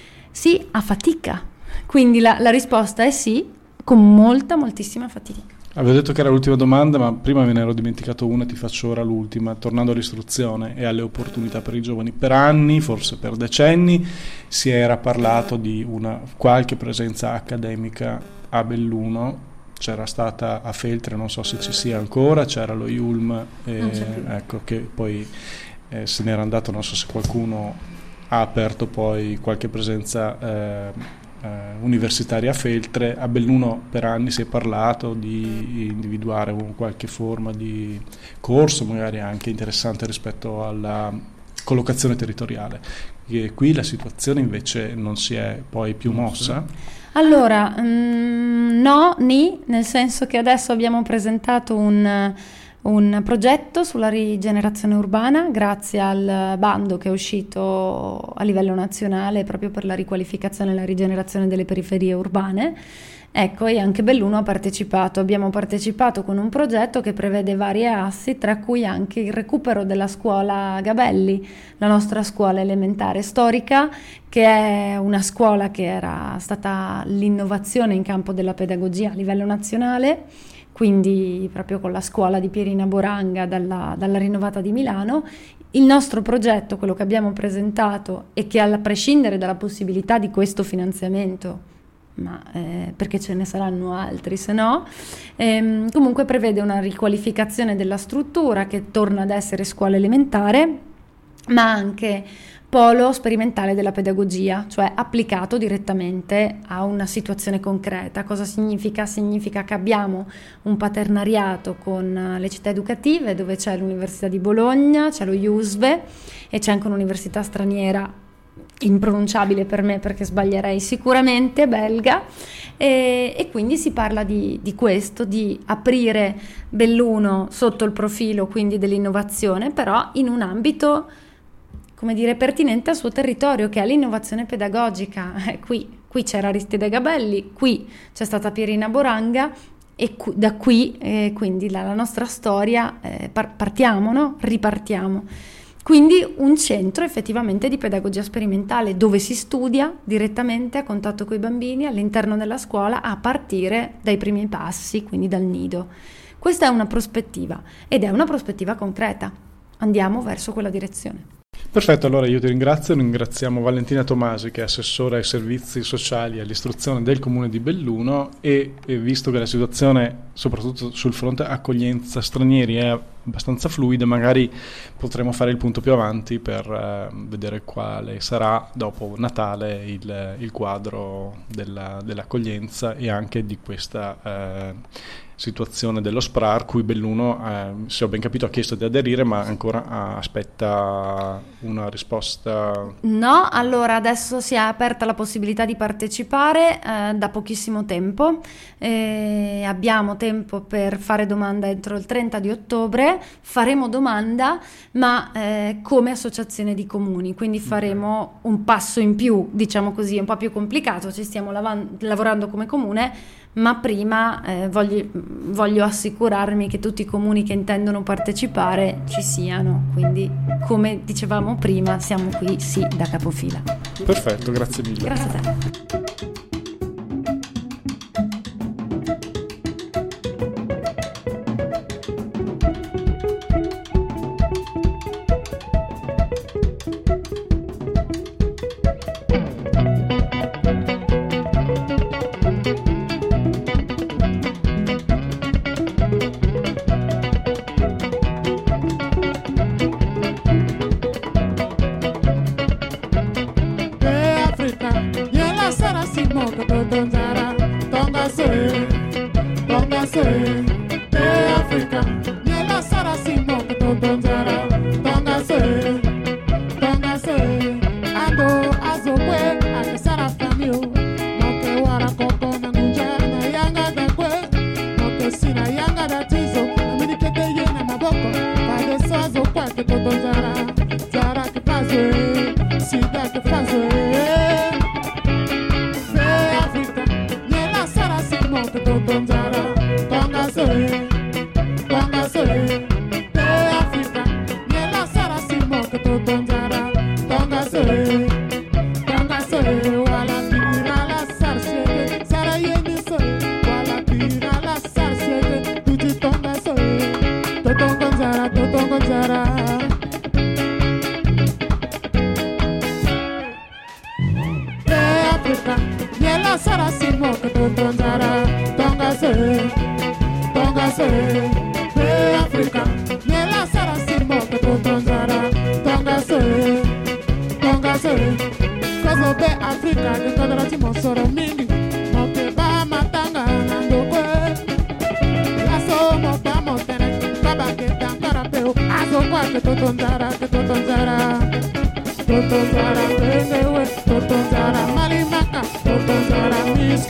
sì, a fatica. Quindi la, la risposta è sì, con molta, moltissima fatica. Avevo detto che era l'ultima domanda, ma prima me ne ero dimenticato una, ti faccio ora l'ultima. Tornando all'istruzione e alle opportunità per i giovani, per anni, forse per decenni, si era parlato di una qualche presenza accademica a Belluno. C'era stata a Feltre, non so se ci sia ancora, c'era lo I U L M, eh, ecco, che poi eh, se n'era andato, non so se qualcuno ha aperto poi qualche presenza eh, eh, universitaria a Feltre. A Belluno per anni si è parlato di individuare un, qualche forma di corso, magari anche interessante rispetto alla collocazione territoriale. E qui la situazione invece non si è poi più mossa. Allora, mm, no, ni, nel senso che adesso abbiamo presentato un, un progetto sulla rigenerazione urbana grazie al bando che è uscito a livello nazionale proprio per la riqualificazione e la rigenerazione delle periferie urbane. Ecco, e anche Belluno ha partecipato. Abbiamo partecipato con un progetto che prevede vari assi, tra cui anche il recupero della scuola Gabelli, la nostra scuola elementare storica, che è una scuola che era stata l'innovazione in campo della pedagogia a livello nazionale, quindi proprio con la scuola di Pierina Boranga dalla, dalla Rinnovata di Milano. Il nostro progetto, quello che abbiamo presentato e che a prescindere dalla possibilità di questo finanziamento, ma eh, perché ce ne saranno altri se no, ehm, comunque prevede una riqualificazione della struttura che torna ad essere scuola elementare, ma anche polo sperimentale della pedagogia, cioè applicato direttamente a una situazione concreta. Cosa significa? Significa che abbiamo un partenariato con le città educative, dove c'è l'Università di Bologna, c'è lo I U S V E e c'è anche un'università straniera impronunciabile per me perché sbaglierei sicuramente, belga, e, e quindi si parla di, di questo, di aprire Belluno sotto il profilo quindi dell'innovazione, però in un ambito, come dire, pertinente al suo territorio, che è l'innovazione pedagogica. Eh, qui, qui c'era Aristide Gabelli, qui c'è stata Pierina Boranga, e cu- da qui eh, quindi la, la nostra storia eh, par- partiamo, no? Ripartiamo. Quindi un centro effettivamente di pedagogia sperimentale dove si studia direttamente a contatto con i bambini all'interno della scuola a partire dai primi passi, quindi dal nido. Questa è una prospettiva ed è una prospettiva concreta. Andiamo verso quella direzione. Perfetto, allora io ti ringrazio, ringraziamo Valentina Tomasi che è assessore ai servizi sociali e all'istruzione del Comune di Belluno e, e visto che la situazione soprattutto sul fronte accoglienza stranieri è abbastanza fluida, magari potremo fare il punto più avanti per eh, vedere quale sarà dopo Natale il, il quadro della, dell'accoglienza e anche di questa eh, situazione dello S P R A R, cui Belluno, eh, se ho ben capito, ha chiesto di aderire, ma ancora ah, aspetta una risposta. No, allora adesso si è aperta la possibilità di partecipare eh, da pochissimo tempo. Eh, abbiamo tempo per fare domanda entro il trenta di ottobre. Faremo domanda, ma eh, come associazione di comuni, quindi faremo un passo in più, diciamo così, un po' più complicato. Ci stiamo lav- lavorando come comune. Ma prima eh, voglio, voglio assicurarmi che tutti i comuni che intendono partecipare ci siano, quindi come dicevamo prima siamo qui sì da capofila. Perfetto, grazie mille. Grazie a te.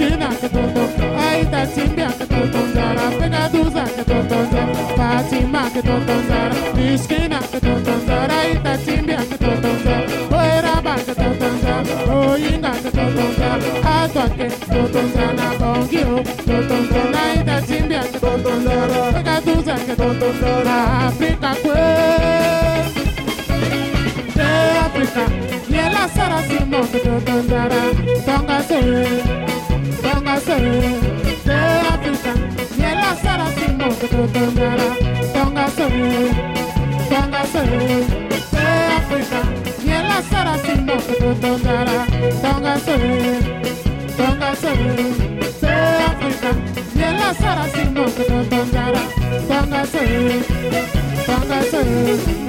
Fatima totonzara, miskina ke totonzara, itachimbia ke totonzara, oeraba ke totonzara, oyinga ke totonzara, atwake totonzara, bongio totonzara, itachimbia ke totonzara, katuza ke totonzara, Afrika kwe, de Afrika, yela sarasimo ke totonzara, tonga se, tonga se, de Afrika, yela sarasimo ke totonzara, tonga se, tonga se, de Afrika, yela sarasimo ke totonzara, tonga se, tonga se, de Afrika, yela sarasimo ke totonzara, tonga se, tonga se.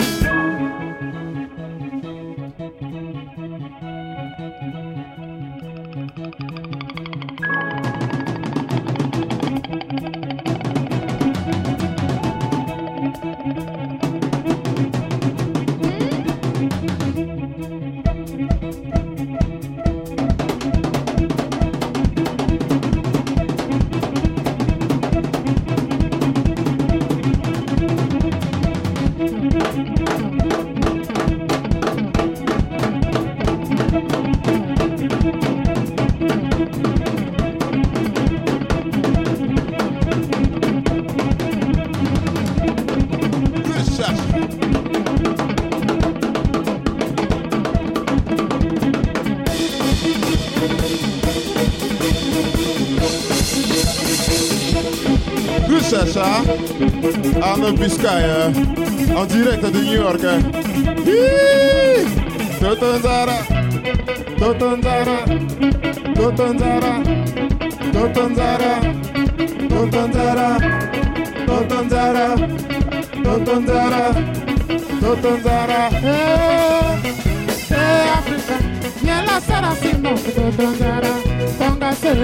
Sacha, Arnaud Biscaya, en direct de New York. Totonzara, Totonzara, Totonzara, Totonzara, Totonzara, Totonzara, Totonzara, Totonzara. Hey, Africa, yella sarasimo, Totonzara, tonga se,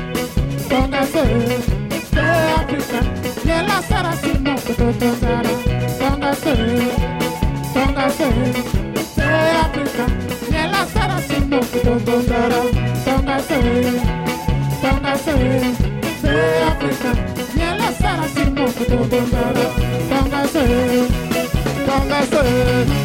tonga se. Africa, yella sarasimo ke totonzara, tonga se, tonga se, se Africa, yella sarasimo ke totonzara, tonga se, tonga se, se Africa, yella sarasimo ke totonzara, tonga se, tonga se.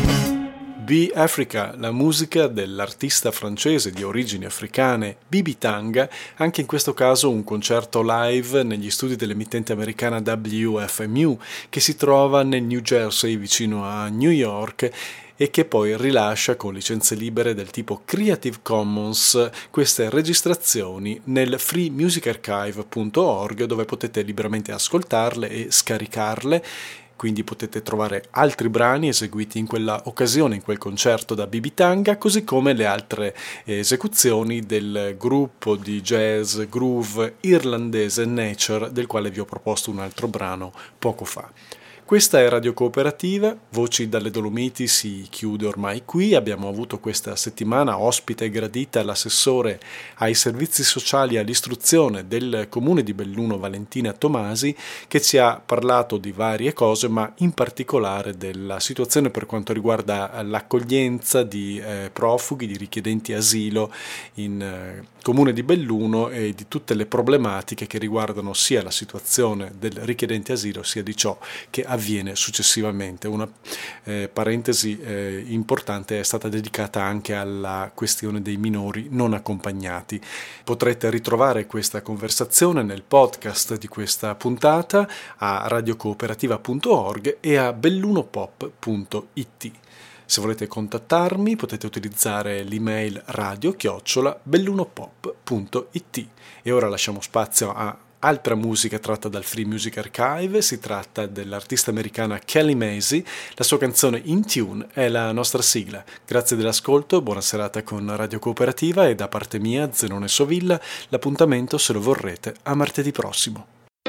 Be Africa, la musica dell'artista francese di origini africane Bibi Tanga, anche in questo caso un concerto live negli studi dell'emittente americana W F M U che si trova nel New Jersey vicino a New York e che poi rilascia con licenze libere del tipo Creative Commons queste registrazioni nel free music archive punto org, dove potete liberamente ascoltarle e scaricarle. Quindi potete trovare altri brani eseguiti in quella occasione, in quel concerto da Bibi Tanga, così come le altre esecuzioni del gruppo di jazz groove irlandese Nature, del quale vi ho proposto un altro brano poco fa. Questa è Radio Cooperativa, Voci dalle Dolomiti si chiude ormai qui. Abbiamo avuto questa settimana ospite gradita l'assessore ai servizi sociali e all'istruzione del comune di Belluno Valentina Tomasi, che ci ha parlato di varie cose, ma in particolare della situazione per quanto riguarda l'accoglienza di eh, profughi, di richiedenti asilo in eh, comune di Belluno e di tutte le problematiche che riguardano sia la situazione del richiedente asilo sia di ciò che avviene successivamente. Una eh, parentesi eh, importante è stata dedicata anche alla questione dei minori non accompagnati. Potrete ritrovare questa conversazione nel podcast di questa puntata a radiocooperativa punto org e a bellunopop punto it. Se volete contattarmi potete utilizzare l'email radio chiocciola bellunopop punto it. E ora lasciamo spazio a altra musica tratta dal Free Music Archive. Si tratta dell'artista americana Kelly Macy. La sua canzone In Tune è la nostra sigla. Grazie dell'ascolto, buona serata con Radio Cooperativa e da parte mia, Zenone Sovilla, l'appuntamento, se lo vorrete, a martedì prossimo.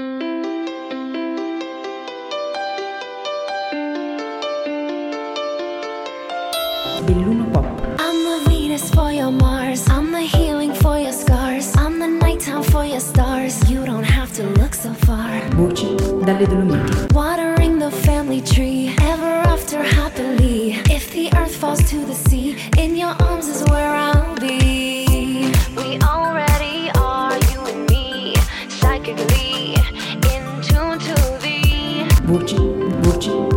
Belluno Pop. I'm the Venus for your Mars, I'm the healing for your scars, I'm the nighttime for your stars, you don't have to look so far. Voci dalle Dolomiti. Watering the family tree, ever after happily. If the earth falls to the sea, in your arms is where I'll be. We already are, you and me, psychically in tune to the Voci, voci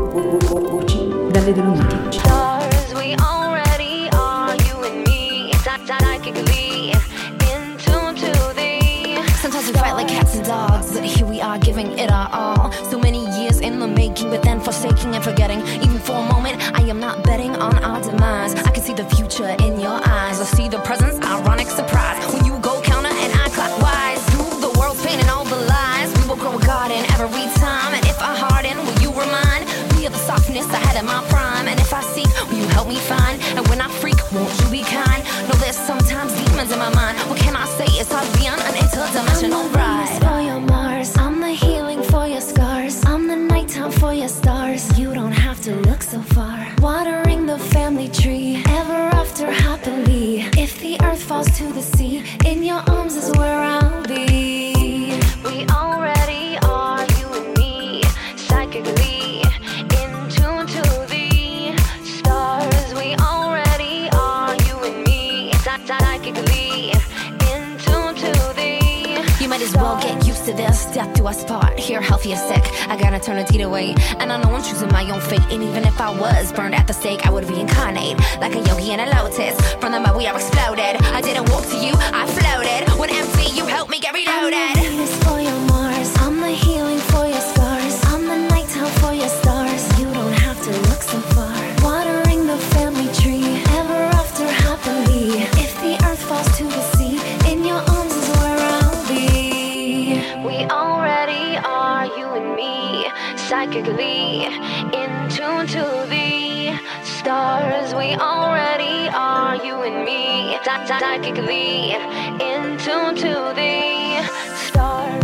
dalle Dolomiti. Stars, we already are, you and me. Psychically in tune to thee. Sometimes we fight like cats and dogs, but here we are giving it our all. So many years in the making, but then forsaking and forgetting. Even for a moment, I am not betting on our demise. I can see the future in your eyes. I see the presence, ironic surprise. When you go counter and I clockwise, through the world's pain and all the lies, we will grow a garden every time. And if I harden, will you remind me of the softness I had in my prime? And if I seek, will you help me find? And when I freak, won't you be kind? No, there's sometimes demons in my mind. What can I say? It's hard beyond an interdimensional ride. For your Mars, I'm the healing for your scars. I'm the nighttime for your stars. You don't have to look so far. Watering the family tree, ever after happily. If the earth falls to the sea, in your arms is where I'll be. We already are, you and me, psychically in tune to the stars. We already are, you and me, psychically in tune to the. You might as well get used to this. Death do us part. Here, healthy or sick, I got eternity to wait. And I know I'm choosing my own fate. And even if I was burned at the stake, I would reincarnate like a yogi in a lotus. From the mud we are exploded. I didn't walk to you, I floated. When empty, you helped me get reloaded. I'm the Venus for your Mars. I'm the healing for your scars. I'm the nighttime for your stars. You don't have to look so far. Watering the family tree, ever after happily. If the earth falls to the sea, in your arms is where I'll be. We already are, you and me, psychically in tune to the stars. We already are, you and me, psychically in tune to the stars.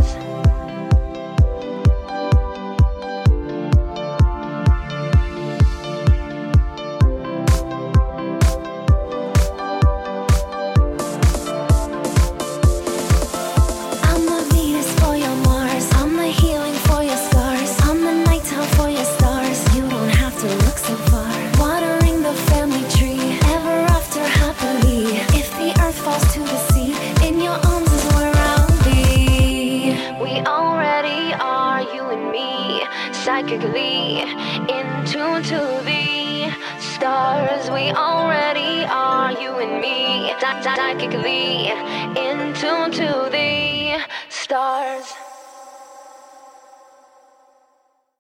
I'm the Venus for your Mars. I'm the healing for your scars. I'm the nighttime for your stars. You don't have to look so far. Watering the family tree, ever after happily. If the earth falls to the sea, in your arms is where I'll be. We already are, you and me, psychically in tune to the stars. We already are, you and me, psychically in tune to the stars.